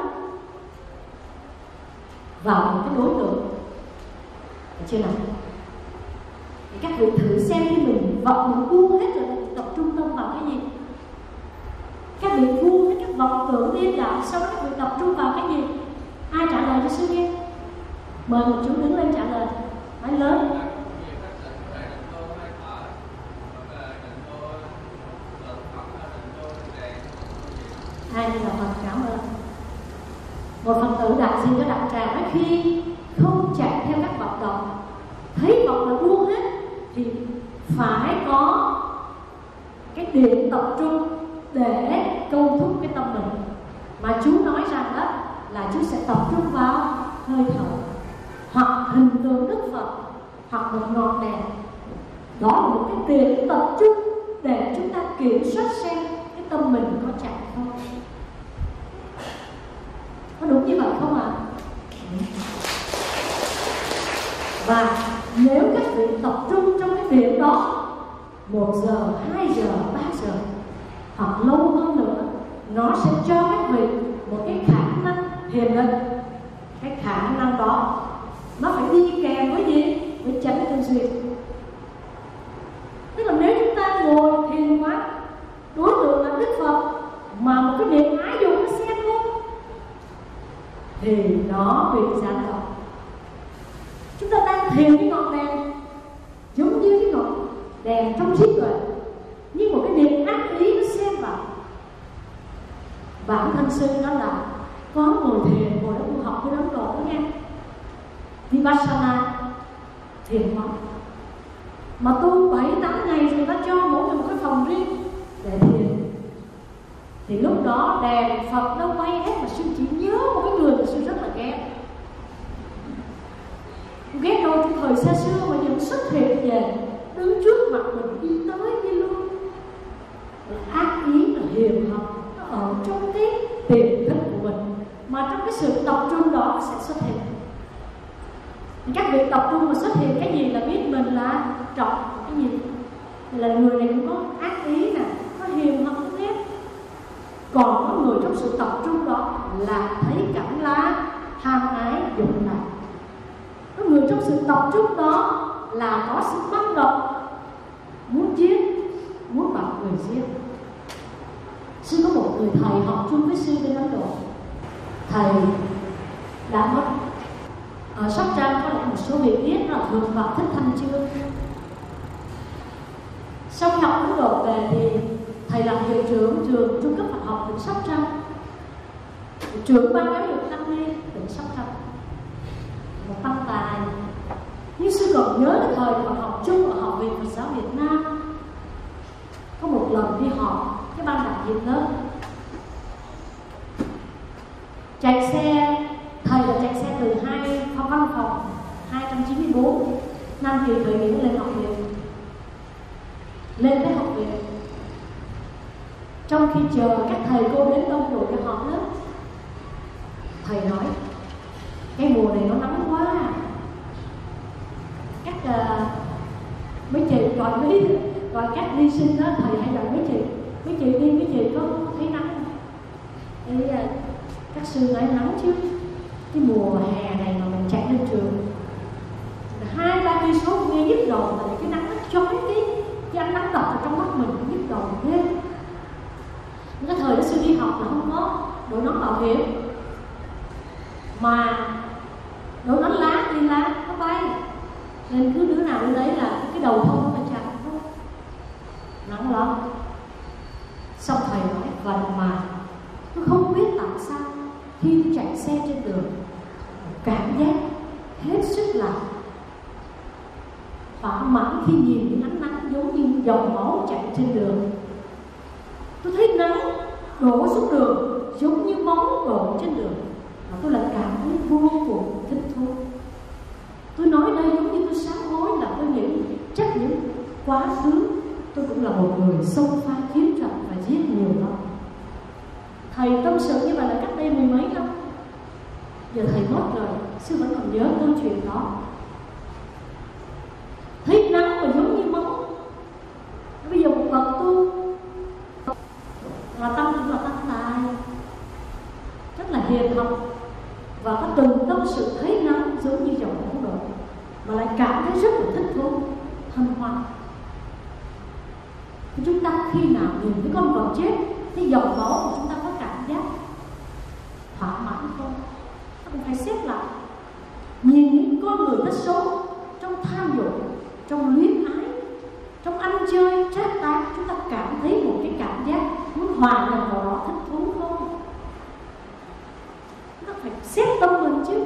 vào một cái đối tượng. Được chưa nào? Thì các vị thử xem khi mình vọng buông hết rồi, tập trung tâm vào cái gì? Các vị buông hết các vọng tưởng điên đảo, sau đó các vị tập trung vào cái gì? Ai trả lời cho sư nghe? Mời một chú đứng lên trả lời. Nói lớn. Hai là Phật cảm ơn. Một Phật tử đại diện cho Đại Tràng nói khi không chạy theo các vọng động, thấy vọng là buông hết, thì phải có cái điểm tập trung để câu thúc cái tâm mình. Mà chú nói rằng đó là chú sẽ tập trung vào hơi thở, hoặc hình tượng Đức Phật, hoặc một ngọn đèn. Đó là một cái điểm tập trung để chúng ta kiểm soát xem cái tâm mình có chạy không. Có đúng như vậy không ạ? Và nếu các vị tập trung trong cái điểm đó 1 giờ, 2 giờ, 3 giờ hoặc lâu hơn nữa, nó sẽ cho các vị một cái khả năng thiền định. Cái khả năng đó nó phải đi kèm với gì? Với chánh tư duy. Tức là nếu chúng ta ngồi thiền quán, đối tượng là Đức Phật, mà một cái niệm ái dục nó xen luôn, thì nó bị gián đoạn. Chúng ta đang thiền cái ngọn đèn giống như cái ngọn đèn trong trí tuệ, nhưng một cái niệm ác ý nó xen vào. Bản thân sư đó là có ngồi thiền, ngồi đó tu học với Ấn Độ đó nghe, Vipassana thiền quán, mà tu 7-8 ngày thì ta cho mỗi người một cái phòng riêng để thiền. Thì lúc đó đèn Phật đâu bay hết, mà sư chỉ nhớ một cái người mà sư rất là ghét. Ghét đâu trong thời xa xưa mà những xuất hiện về đứng trước mặt mình đi tới đi luôn, là ác ý, là hiềm hận, nó ở trong cái tiềm thức của mình, mà trong cái sự tập trung đó sẽ xuất hiện. Thì các vị tập trung mà xuất hiện cái gì là biết mình là trọng cái gì, là người này cũng có ác ý nè, có hiềm hận ghét. Còn có người trong sự tập trung đó là thấy Cảm La ham ái dục lạc. Có người trong sự tập trung đó là có sự manh động, muốn giết, muốn bắt người giết. Sư có một người thầy học chung với sư bên Ấn Độ. Thầy đã mất. Ở Sóc Trăng có lẽ một số vị biết là Thượng Phật Thích Thanh Chương. Sau khi học Ấn Độ về thì thầy làm hiệu trưởng trường trung cấp Phật học tỉnh Sóc Trăng, trưởng ban giáo dục tăng ni tỉnh Sóc Trăng, một tăng tài. Nhưng sư còn nhớ cái thời Phật học chung ở Học viện Phật giáo Việt Nam, có một lần đi họp cái ban đại diện lớp, chạy xe, thầy là chạy xe từ văn phòng 294 Nam Kỳ Thủy Nguyễn lên học viện, lên tới học viện. Trong khi chờ các thầy cô đến đông đủ để họp lớp, thầy nói cái mùa này nó nóng quá, các mấy chị gọi các đi sinh đó, thầy hay gọi mấy chị đi, mấy chị có thấy nắng không? Các sư nói nắng chứ, cái mùa hè này mà mình chạy lên trường 2-3 cây số nghe nhức đầu, là cái nắng nó chói cái ánh nắng đập vào trong mắt mình nhức đầu ghê. Cái thời đó sư đi học là không có đội nón bảo hiểm, mà đội nón lá đi lá nó bay, nên cứ đứa nào đến đấy là cái đầu thông nó phải chặt thôi, nắng lắm. Xong thầy nói vậy mà tôi không biết tại sao khi tôi chạy xe trên đường cảm giác hết sức là thỏa mãn khi nhìn những ánh nắng giống như dòng máu chạy trên đường. Tôi thấy nắng đổ xuống đường giống như máu đổ trên đường, và tôi lại cảm thấy vô cùng thích thú. Tôi nói đây giống như tôi sám hối, là tôi nghĩ chắc những quá khứ tôi cũng là một người xông pha chiến trận và giết nhiều lắm. Thầy tâm sự như vậy là cách đây 10 mấy năm. Giờ thầy mất rồi, sư vẫn còn nhớ câu chuyện đó. Thấy nắng mà giống như máu. Bây giờ một bậc tu là tâm cũng là tâm tài, rất là hiền học, và có từng tâm sự thấy nắng giống như dòng máu đổ, mà lại cảm thấy rất là thích thú, hân hoan. Chúng ta khi nào nhìn cái con vật chết, cái dòng máu của chúng ta có cảm giác thỏa mãn không? Ta cũng phải xét lại. Nhìn những con người ta sống trong tham dục, trong luyến ái, trong ăn chơi trác táng, chúng ta cảm thấy một cái cảm giác muốn hòa nhập vào đó, thích thú không? Chúng ta phải xét tâm mình chứ.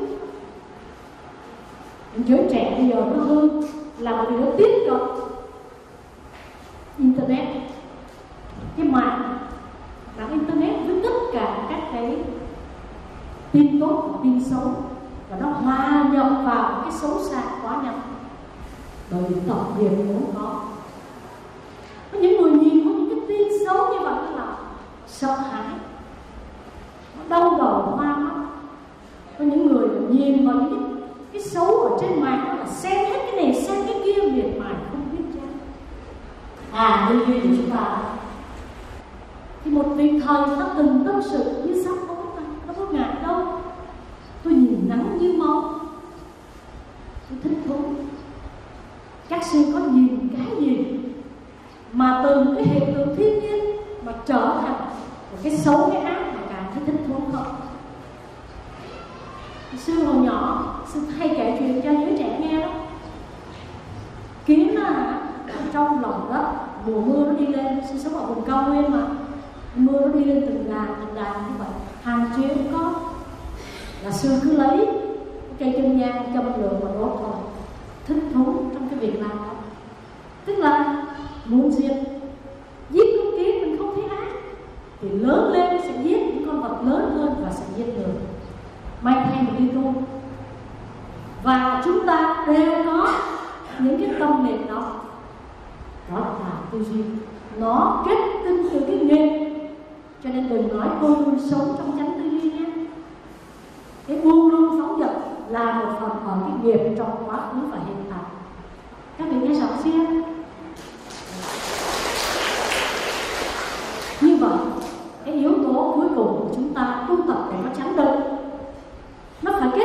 Những giới trẻ bây giờ nó hư là bởi vì nó tiếp cận internet, cái mạng internet với tất cả các cái tin tốt và tin xấu, và nó hòa nhập vào cái xấu xa quá nhanh. Bởi vì tập nghiệp muốn có những người nhìn có những cái tin xấu như vậy là sợ hãi, nó đau đầu hoa mắt. Có những người nhìn vào những cái xấu ở trên mạng đó là xem hết cái này xem cái kia, miệt mài không biết chán. Như duyên của chúng ta thì một vị thầy đã từng tâm sự như sắp nói mà đâu có ngại đâu. Tôi nhìn nắng như máu, tôi thích thú. Các sư có nhìn cái gì mà từ cái hiện tượng thiên nhiên mà trở thành một cái xấu cái ác mà cảm thấy thích thú không? Sư hồi nhỏ sư hay kể chuyện cho giới trẻ nghe đó. Kiến là trong lòng đất, mùa mưa nó đi lên, sư sống ở vùng cao nguyên mà, mưa nó đi lên từng đàn như vậy, hàng triệu con. Là sư cứ lấy cây chân nhang châm lửa và đốt thôi, thích thú trong cái việc làm đó. Tức là muốn giết con kiến mình không thấy ác, thì lớn lên sẽ giết những con vật lớn hơn và sẽ giết người. May thay mình đi tu, và chúng ta đều có những cái tâm niệm đó. Đó là tư duy, nó kết tinh từ cái nghiệp. Cho nên đừng nói tôi luôn sống trong chánh tư duy nha. Cái buông luôn phóng dật là một phần ở cái nghiệp trong quá khứ và hiện tại. Các vị nghe rõ chưa? Như vậy, cái yếu tố cuối cùng của chúng ta tu tập để có chánh định, nó phải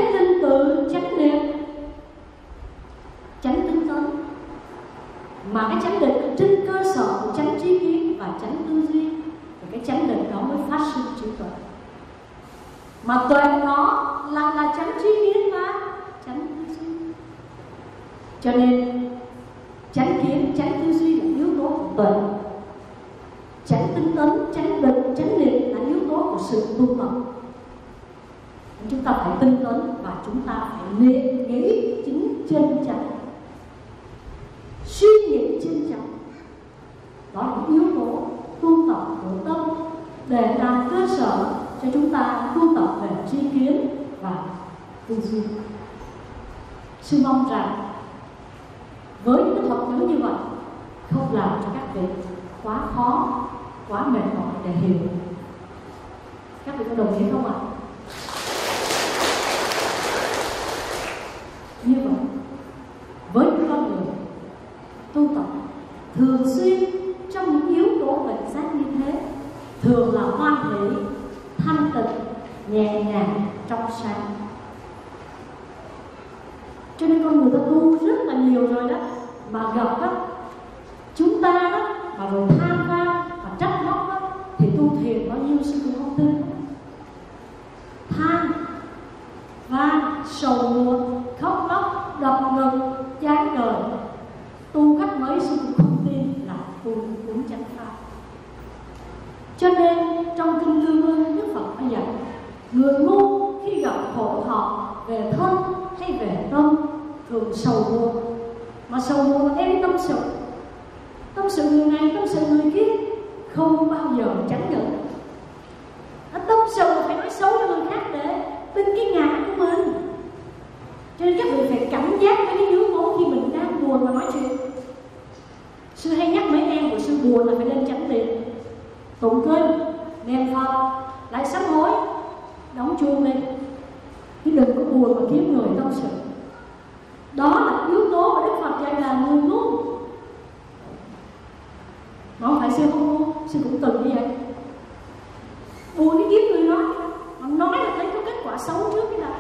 mà cái chánh định trên cơ sở của chánh trí kiến và chánh tư duy, thì cái chánh định đó mới phát sinh trí tuệ. Mà tuệ đó là chánh trí kiến và chánh tư duy. Cho nên chánh kiến, chánh tư duy là yếu tố của tuệ. Chánh tinh tấn, chánh định, chánh niệm là yếu tố của sự tu tập. Chúng ta phải tinh tấn và chúng ta phải nghĩ chính chân chánh, suy nghĩ chân chánh. Đó là yếu tố tu tập của tâm để làm cơ sở cho chúng ta tu tập về tri kiến và tư duy. Sư mong rằng với những thuật ngữ như vậy không làm cho các vị quá khó, quá mệt mỏi để hiểu. Các vị có đồng ý không ạ? Như vậy, với những con người tu tập thường xuyên trong những yếu tố bệnh giác như thế, thường là hoan hỷ, thanh tịnh, nhẹ nhàng, trong sáng. Cho nên con người ta tu rất là nhiều rồi đó, mà gặp đó chúng ta đó mà rồi than van và trách móc đó, thì tu thiền bao nhiêu sư cũng không tin. Than van, sầu muộn, khóc lóc, đập ngực, chán đời, tu cách mấy sư cũng không tin là tu đúng chánh pháp. Cho nên trong kinh Lương Ương, Đức Phật đã dạy người ngu khi gặp khổ thọ về thân hay về tâm thường sầu muộn, mà sầu muộn đem tâm sự, tâm sự người này, tâm sự người kia, không bao giờ tránh được. Tâm sự là phải nói xấu cho người khác để tin cái ngã của mình. Cho nên các vị phải cảnh giác với cái yếu tố khi mình đang buồn mà nói chuyện. Sư hay nhắc mấy em của sư buồn là phải lên chánh niệm, tụng kinh, niệm Phật, lại sám hối, đóng chuông lên, chứ đừng có buồn mà kiếm người tâm sự. Đó là yếu tố mà Đức Phật dạy là người ngu. Mà không phải sư không ngu, sư cũng từng như vậy. Buồn đi kiếm người nói là thấy có kết quả xấu trước cái đã.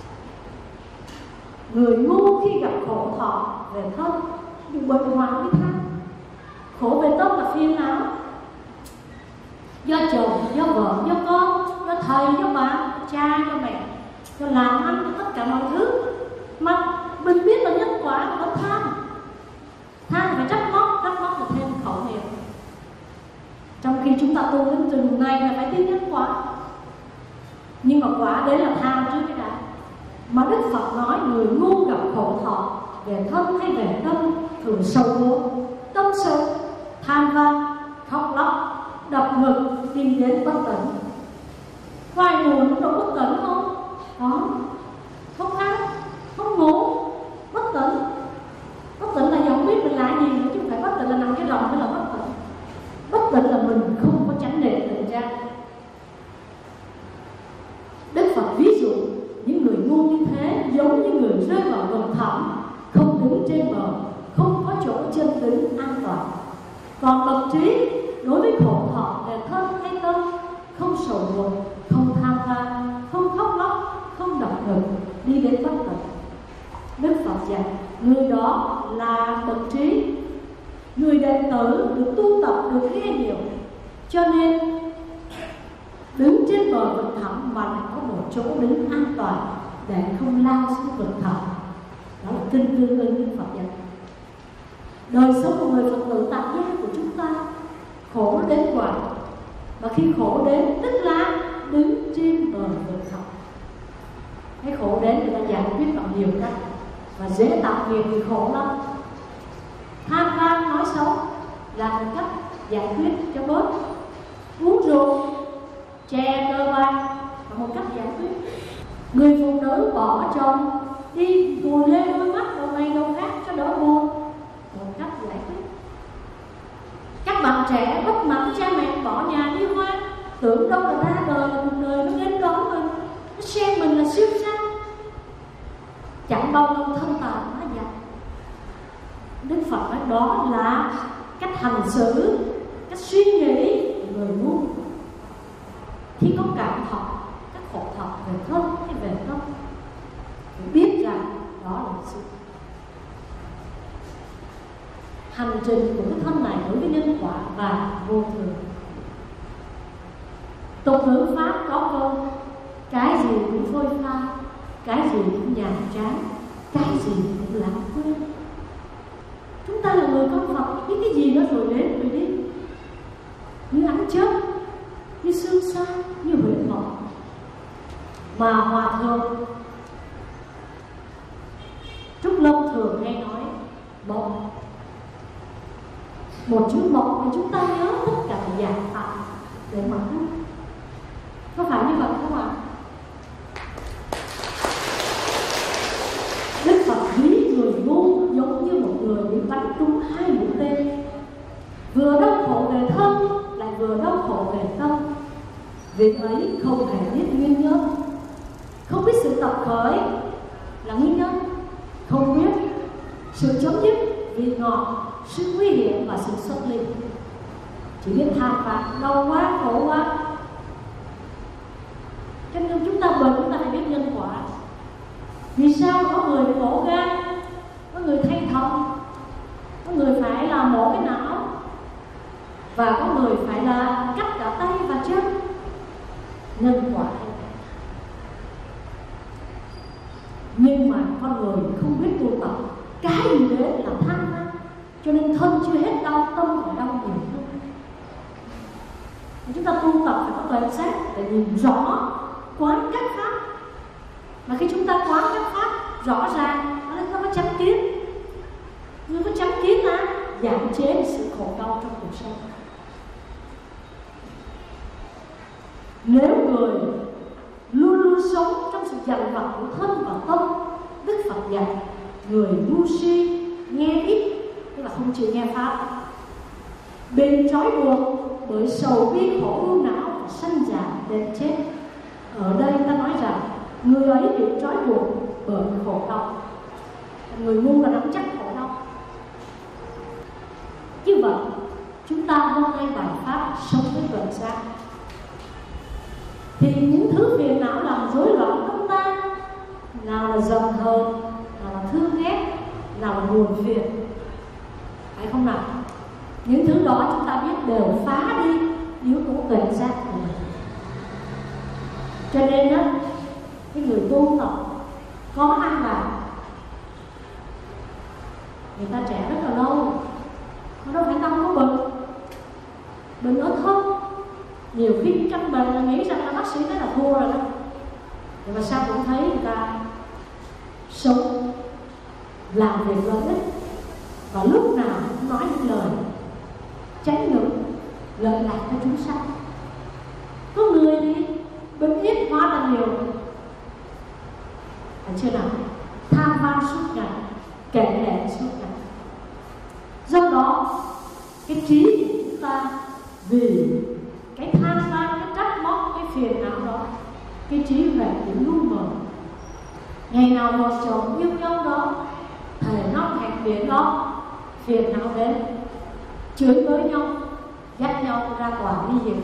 Người ngu khi gặp khổ thọ về thân, đừng bệnh hoạn với than. Khổ về tâm là phiền não, do chồng, do vợ, do con, do thầy, do bạn, cha, do mẹ, do làm ăn, do tất cả mọi thứ. Mà mình biết là nhân quả mà vẫn than. Than là phải trách móc là thêm khẩu nghiệp. Trong khi chúng ta tu đến từng ngày là phải tin nhân quả. Nhưng mà quả đấy là than trước cái đã. Mà Đức Phật nói người ngu gặp khổ thọ về thân hay về tâm thường sầu muộn, tâm sự, than van, khóc lóc, đập ngực, tìm đến bất tỉnh. Hoài buồn đâu bất tỉnh không? Đó. Không ăn, không ngủ, bất tỉnh. Bất tỉnh là không biết mình là gì nữa, chứ không phải bất tỉnh là nằm cái rộng mới là bất tỉnh. Bất tỉnh là mình không có chánh niệm định ra. Đức Phật ví dụ những người ngu như thế giống như người rơi vào vực thẳm, không đứng trên bờ, không có chỗ chân đứng an toàn. Còn bậc trí đối với khổ thọ về thân hay tâm, không sầu muộn, không than van, không khóc lóc, không đập ngực, đi đến bất tỉnh. Đức Phật dạy người đó là bậc trí. Người đệ tử được tu tập được nghe nhiều, cho nên đứng trên bờ vực thẳm mà lại có một chỗ đứng an toàn để không lao xuống vực thẳm. Đó là kinh Lương Ương Đức Phật dạy. Đời sống của người Phật tử tại gia của chúng ta khổ đến hoài, và khi khổ đến tức là đứng trên bờ vực thẳm. Cái khổ đến người ta giải quyết bằng nhiều cách, và dễ tạo nghiệp thì khổ lắm. Than van nói xấu là một cách giải quyết cho bớt. Uống rượu, chè cơ ban là một cách giải quyết. Người phụ nữ bỏ chồng đi cùi lê đôi mắt đầu này đầu khác cho đỡ buồn, một cách giải quyết. Các bạn trẻ bất mãn cha mẹ bỏ nhà đi hoang, tưởng đâu là ra đời là một đời nó đến đón mình, nó xem mình là siêu sang, chẳng bao lâu thân tàn hóa dại. Đức Phật nói đó là cách hành xử, cách suy nghĩ của người ngu. Khi có cảm thọ, các khổ thọ về thân hay về tâm, phải biết rằng đó là sự. hành trình của cái thân này đối với nhân quả và vô thường. Tục ngữ Pháp có câu: cái gì cũng phôi pha, cái gì cũng nhàm chán, cái gì cũng lãng quên. Chúng ta là người con Phật, biết cái gì đó rồi đến rồi đi, như ánh chớp, như sương xa, như huyễn vọng. Mà Hòa Thượng Trúc Lâm thường hay nói mộng. Một chữ mộng thì chúng ta nhớ tất cả dạng pháp để mà thức. Có phải như vậy không ạ? Đức Phật ví người ngu giống như một người bị bắn trúng 2 mũi tên, vừa đau khổ về thân lại vừa đau khổ về tâm. Việc ấy không hề biết nguyên nhân, không biết sự tập khởi là nguyên nhân, không biết sự chấm dứt, vị ngọt, sự nguy hiểm và sự xuất ly. Chỉ biết than vãn đau quá, khổ quá. Cho nên chúng ta bệnh, chúng ta phải biết nhân quả. Vì sao có người khổ gan, có người thay thận, có người phải là mổ cái não, và có người phải là cắt cả tay và chân? Nhân quả. Nhưng mà con người không biết tu tập, cái gì đến là than vãn, cho nên thân chưa hết đau, tâm còn đau nhiều hơn. Chúng ta tu tập phải có tuệ giác để nhìn rõ quán các pháp. Mà khi chúng ta quán các pháp rõ ràng, nó có chánh kiến. Nhưng có chánh kiến là giảm chế sự khổ đau trong cuộc sống. Nếu người luôn luôn sống trong sự dằn vặt của thân và tâm, Đức Phật dạy người ngu si, nghe ít, tức là không chịu nghe pháp, bị trói buộc bởi sầu bi khổ ưu não và sanh già đến chết. Ở đây ta nói rằng người ấy bị trói buộc bởi khổ đau. Người ngu là nắm chắc khổ đau. Như vậy chúng ta hôm nay bài pháp sống với tuệ giác, thì những thứ phiền não làm rối loạn tâm ta, nào là giận hờn, nào là thương ghét, nào là buồn phiền, phải không nào? Những thứ đó chúng ta biết đều phá đi yếu tố tuệ giác của mình. Cho nên á, cái người tu tập có ăn vào, người ta trẻ rất là lâu, nó đâu phải tâm có bệnh ở thân. Nhiều khi căn bệnh là nghĩ rằng là bác sĩ nói là thua rồi đó, nhưng mà sao cũng thấy người ta sống làm việc lợi ích, và lúc nào cũng nói những lời tránh được lợi lạc cho chúng sanh. Có người thì bệnh ít hóa là nhiều, phải chưa nào? Tham van suốt ngày, kể lệ suốt ngày. Do đó cái trí của chúng ta vì cái tham lam, cái trách móc, cái phiền não đó, cái trí huệ cũng lu mờ. Ngày nào một chồng yêu nhau đó, thề non hẹn biển đó, phiền não đến, chửi bới nhau, dắt nhau ra tòa ly dị,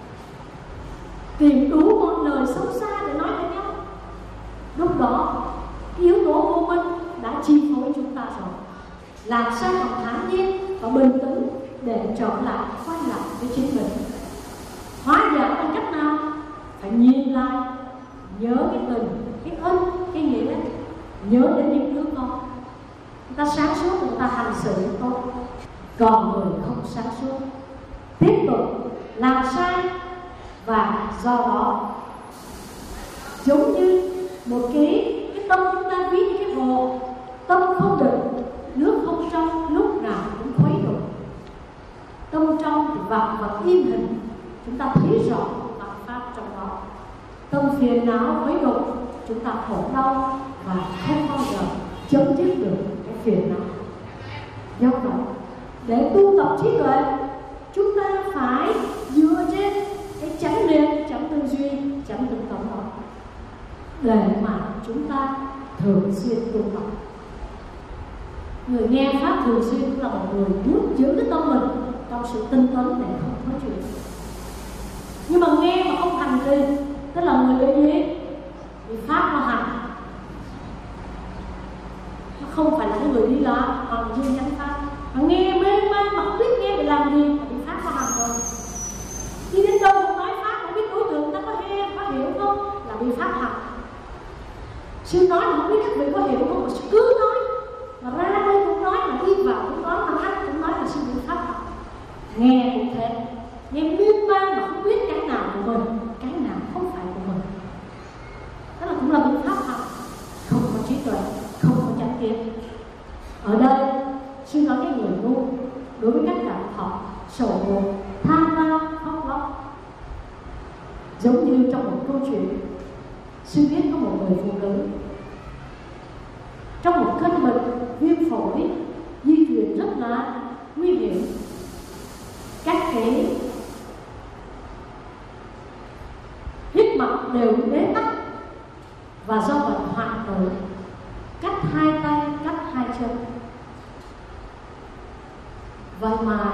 tìm đủ mọi lời xấu xa để nói với nhau. Lúc đó cái yếu tố vô minh đã chi phối chúng ta rồi. Làm sao còn thản nhiên và bình tĩnh để trở lại, quay lại với chính mình? Hóa giải bằng cách nào? Phải nhìn lại, nhớ cái tình, cái ân, cái nghĩa, nhớ đến những đứa con. Người ta sáng suốt, người ta hành xử tốt. Còn người không sáng suốt, tiếp tục làm sai, và do đó giống như một cái tâm chúng ta ví như cái hồ, tâm không định, nước không trong, lúc nào cũng khuấy động. Tâm trong thì vạn vật im hình, chúng ta thấy rõ vạn pháp trong đó. Tâm phiền não khuấy động, chúng ta khổ đau và không bao giờ chấm dứt được cái phiền não. Do vậy, để tu tập trí tuệ, chúng ta phải dựa trên cái chánh niệm, chánh tư duy, chánh thực tổng đó, để mà chúng ta thường xuyên tu tập. Người nghe pháp thường xuyên cũng là một người muốn giữ cái tâm mình trong sự tinh tấn để không có chuyện. Nhưng mà nghe mà không hành trì, tức là người bị gì? Bị pháp nó hành. Nó không phải là cái người đi làm bằng duyên chánh pháp. mà nghe mê man mà không biết nghe để làm gì là bị phá khoa học rồi. Đi đến đâu cũng nói pháp, không biết đối tượng ta có nghe có hiểu không là bị pháp học. Sư nói mà không biết các vị có hiểu không mà sư cứ nói, mà ra đây cũng nói, mà đi vào cũng nói, mà ăn cũng nói là sư bị pháp học. Nghe cũng thế, nghe miên man mà không biết cái nào của mình, cái nào không phải của mình, đó là cũng là một pháp học, không có trí tuệ, không có chánh kiến. Ở đây sư nói cái người ngu đối với các cảm thọ, sầu muộn, tham lam, khóc lóc. Giống như trong một câu chuyện, sư biết có một người phụ nữ trong một cơn bệnh viêm phổi di chuyển rất là nguy hiểm, các cái huyết mạch đều bế tắc, và do bệnh hoạn tử cắt hai tay, cắt hai chân. Vậy mà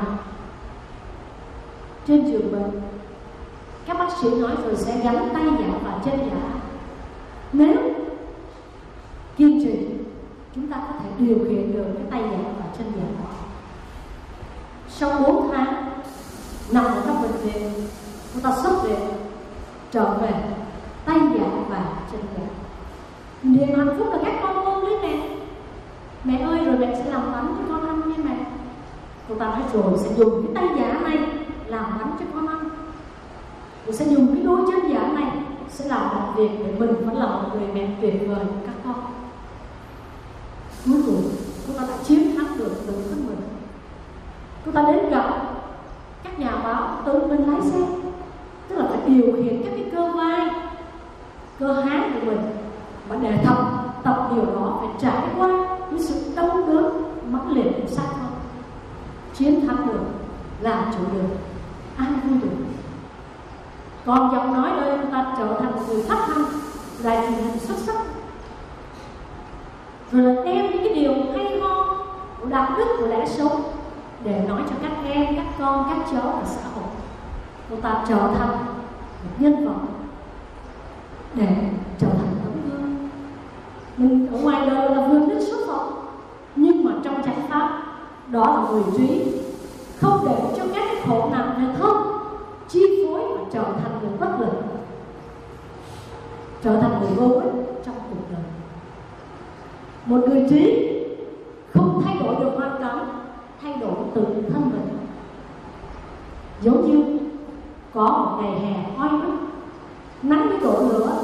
trên giường bệnh, các bác sĩ nói rồi sẽ gắn tay giả và chân giả. Nếu kiên trì, chúng ta có thể điều khiển được cái tay giả và chân giả đó. Sau 4 tháng nằm ở trong bệnh viện, chúng ta xuất viện trở về, tay giả và chân giả. Niềm hạnh phúc là các con ôm lấy mẹ. Mẹ ơi, rồi mẹ sẽ làm bánh cho con ăn nha mẹ. Cô ta nói rồi sẽ dùng cái tay giả này làm bánh cho con ăn, rồi sẽ dùng cái đôi chân giả này sẽ làm một việc để mình vẫn là một người mẹ tuyệt vời của các con. Cuối cùng cô ta đã chiến thắng được tự thân mình. Cô ta đến gặp các nhà báo, tự mình lái xe, tức là phải điều khiển các cái cơ vai, cơ háng của mình, và để tập điều đó phải trải qua những sự đau đớn mãnh liệt của xác thân. Chiến thắng được, làm chủ được, ai vui được. Còn giọng nói đây, chúng ta trở thành một người phát thanh đài truyền hình xuất sắc, rồi là đem những cái điều hay ho của đạo đức, của lẽ sống để nói cho các em, các con, các cháu ở xã hội. Chúng ta trở thành một nhân vật để trở thành tấm gương. Mình ở ngoài đời là vườn đức xuất phật, nhưng mà trong chánh pháp đó là người trí, không để cho các cái khổ nạn về thân chi phối và trở thành người bất lực, trở thành người vô ích trong cuộc đời. Một người trí không thay đổi được hoàn cảnh, thay đổi tự thân mình. Giống như có một ngày hè oi bức, nắng với đổ lửa,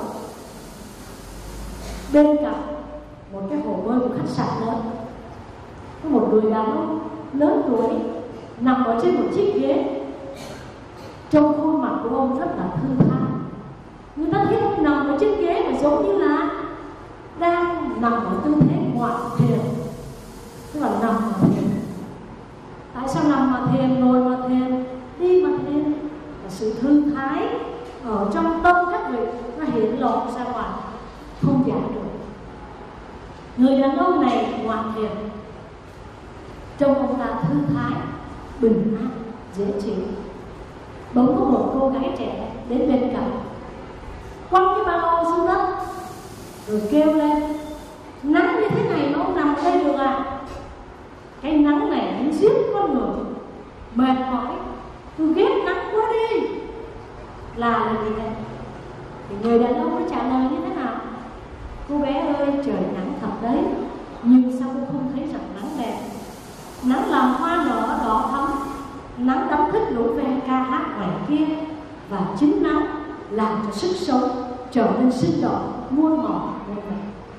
bên cạnh một cái hồ bơi của khách sạn lớn, có một người đàn ông lớn tuổi nằm ở trên một chiếc ghế. Trong khuôn mặt của ông rất là thư thái. Người ta thấy ông nằm ở chiếc ghế mà giống như là đang nằm ở tư thế ngoại thiền, tức là nằm mà thiền. Tại sao nằm mà thiền, ngồi mà thiền, đi mà thiền? Là sự thư thái ở trong tâm các vị nó hiện lộ ra ngoài, không giải được. Người đàn ông này ngoại thiền, trông ông ta thư thái, bình an, dễ chịu. Bỗng có một cô gái trẻ đến bên cạnh, quăng cái ba lô xuống đất, rồi kêu lên: nắng như thế này mà ông nằm ở đây được à? Cái nắng này nó giết con người, mệt mỏi, tôi ghét nắng quá đi. Là gì đây? Thì người đàn ông nó trả lời như thế nào? Cô bé ơi, trời nắng thật đấy, nhưng sao cô không thấy rằng nắng đẹp? Nắng làm hoa nở đỏ thắm, nắng đánh thức lũ ve ca hát ngoài kia, và chính nắng làm cho sức sống trở nên sinh động, muôn màu muôn vẻ.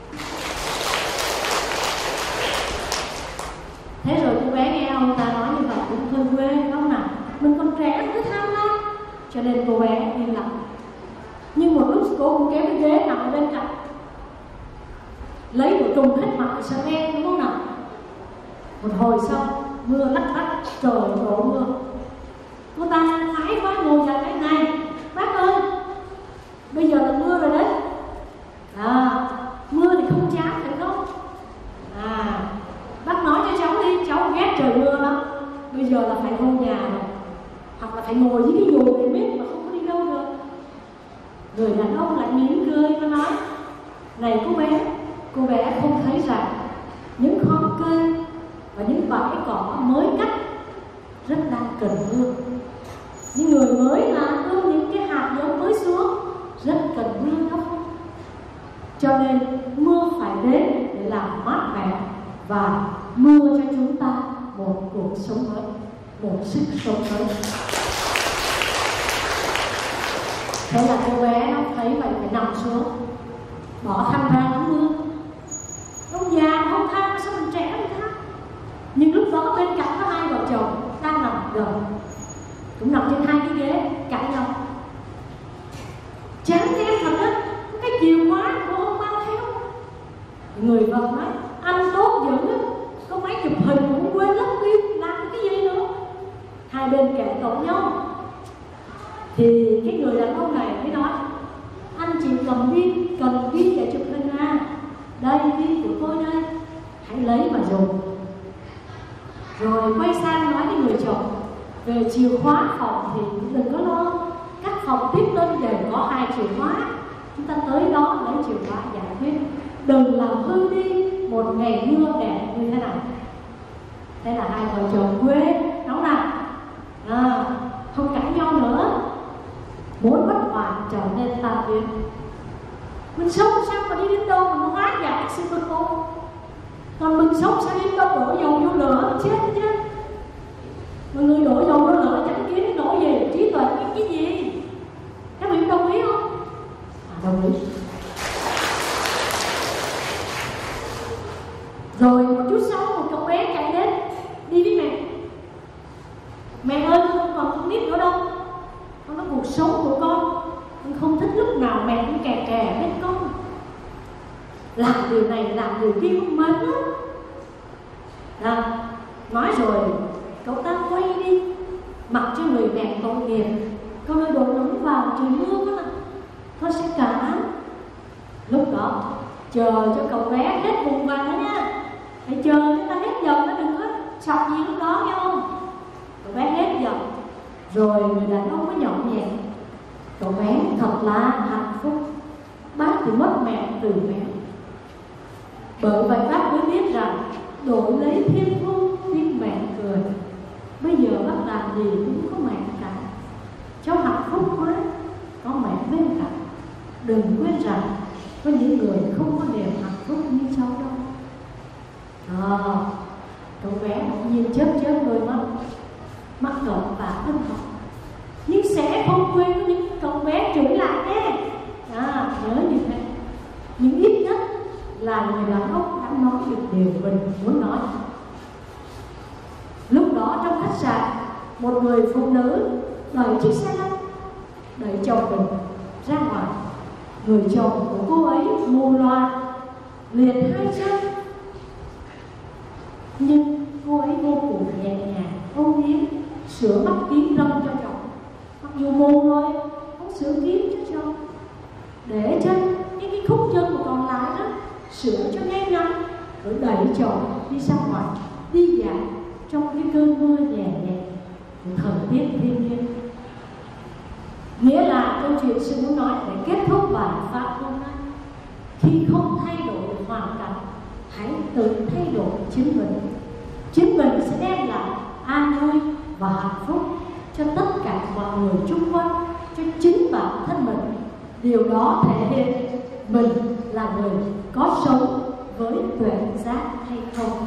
Thế rồi cô bé nghe ông ta nói như vậy cũng hơi quê không nào? Mình còn trẻ mới tham lam, cho nên cô bé im lặng. Nhưng một lúc cô cũng kéo cái ghế nằm ở bên cạnh, lấy một trùng hết mặt sợ nghe, đúng không nào? Một hồi sau mưa lắc lắc, trời đổ mưa. Cô ta thái quá ngồi dậy cái này: bác ơi, bây giờ là mưa rồi đấy. Mưa thì không chán phải không? Bác nói cho cháu đi, cháu ghét trời mưa lắm. Bây giờ là phải vô nhà rồi, hoặc là phải ngồi dưới cái dù để biết mà không có đi đâu được. Người đàn ông lại mỉm cười và nói: này cô bé không thấy rằng những khóm cây và những bãi cỏ mới cắt rất đang cần mưa. Những người mới làm ươm những cái hạt giống mới xuống rất cần mưa đó. Cho nên mưa phải đến để làm mát mẻ và mưa cho chúng ta một cuộc sống mới, một sức sống mới. Thế là cô bé nó thấy vậy phải nằm xuống, bỏ khăn ra nó mưa. Ông già không than, sao mình trẻ mình than. Nhưng lúc đó bên cạnh có hai vợ chồng đang nằm gần, cũng nằm trên hai cái ghế cãi nhau. Chán em thật á, cái chìa khóa cô không mang theo. Người vợ nói anh tốt dữ, có máy chụp hình cũng quên lắm đi, làm cái gì nữa. Hai bên kể tội nhau. Thì cái người đàn ông này mới nói anh chị cần pin để chụp hình à, đây pin của tôi đây, hãy lấy mà dùng. Rồi quay sang nói với người chồng về chìa khóa phòng thì đừng có lo, các phòng tiếp tân đều có 2 chìa khóa, chúng ta tới đó lấy chìa khóa giải quyết, đừng làm hư đi một ngày mưa đẹp như thế này. Thế là hai vợ chồng quê nóng nặng, không cãi nhau nữa, mối bất hòa trở nên tan biến. Mình sống sao mà đi đến đâu mà nó hóa giải sự bất ổn, còn mình sống sao đi đâu đổ dầu vô lửa chết chứ. Mọi người đổ dầu vô lửa chẳng kiếm nổi gì, trí tuệ cái gì. Các bạn đồng ý không? Đồng ý. Rồi một chút sau một cậu bé chạy đến đi với mẹ. Mẹ ơi con không còn con nít nữa đâu, con nói cuộc sống của con không thích lúc nào mẹ cũng kè kè bên con, làm điều này làm điều kia con mệt lắm. Nói rồi cậu ta quay đi, mặc cho người mẹ tội nghiệp, con ơi đồ nóng vào trời mưa quá mà, con sẽ cảm. Lúc đó chờ cho cậu bé hết vùng vàng đó nha, phải chờ chúng ta hết dần, nó đừng có sọc gì lúc đó nghe không. Cậu bé hết dần rồi người đàn ông mới nhõng nhẹ, cậu bé thật là hạnh phúc, bác thì mất mẹ từ mẹ. Bởi vậy bác mới biết rằng đổi lấy thiên thu tin mẹ cười. Bây giờ bác làm gì cũng có mẹ cả, cháu hạnh phúc quá, có mẹ bên cạnh. Đừng quên rằng có những người không có niềm hạnh phúc như cháu đâu. Cậu bé bỗng nhiên chớp đôi mắt cậu và ân hận, nhưng sẽ không quên những cậu bé trở lại nhé. Nhớ như thế. Nhưng ít nhất là người đàn ông đã nói được điều mình muốn nói. Lúc đó trong khách sạn, một người phụ nữ đẩy chiếc xe lăn, đẩy chồng mình ra ngoài. Người chồng của cô ấy mù loà, liệt 2 chân, nhưng cô ấy vô cùng nhẹ nhàng âu yếm sửa mắt kính râm cho chồng. Mặc dù mù rồi, không sửa kính cho chồng, để cho những cái khúc chân mà còn lại đó sửa cho ngay ngắn, rồi đẩy chồng đi ra ngoài, đi dạo trong cái cơn mưa nhẹ nhẹ của thời tiết thiên nhiên. Nghĩa là câu chuyện sư muốn nói để kết thúc bài pháp hôm nay, khi không thay đổi được hoàn cảnh, hãy tự thay đổi chính mình. Chính mình sẽ đem lại an vui và hạnh phúc cho tất cả mọi người xung quanh, cho chính bản thân mình. Điều đó thể hiện mình là người có sống với tuệ giác hay không.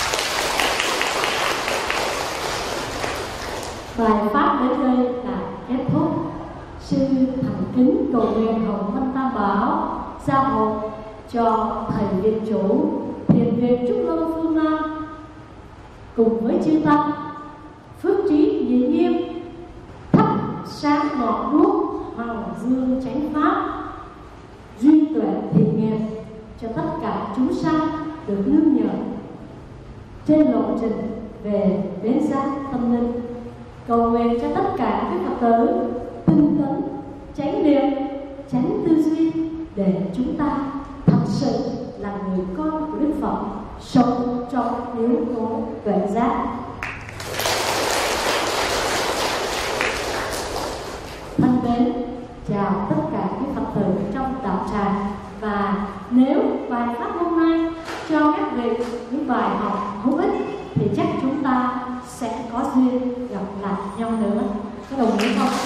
Bài pháp đến đây là kết thúc. Sư thành kính cầu nguyện Hồng Vân Tam Bảo gia hộ cho thầy viện chủ Thiền viện Trúc Lâm Phương Nam cùng với chư tăng phước trí nhị nghiêm, thắp sáng ngọn đuốc hoàng dương chánh pháp, duy tuệ thiện nghiệp cho tất cả chúng sanh được nương nhờ trên lộ trình về bến giác tâm linh. Cầu nguyện cho tất cả các Phật tử tinh tấn, chánh niệm, tránh tư duy, để chúng ta thật sự là người con của Đức Phật, sống trong yếu tố tuệ giác. Thân mến, chào tất cả các Phật tử trong đạo tràng. Và nếu bài pháp hôm nay cho các vị những bài học hữu ích thì chắc chúng ta sẽ có duyên gặp lại nhau nữa. Có đồng ý không?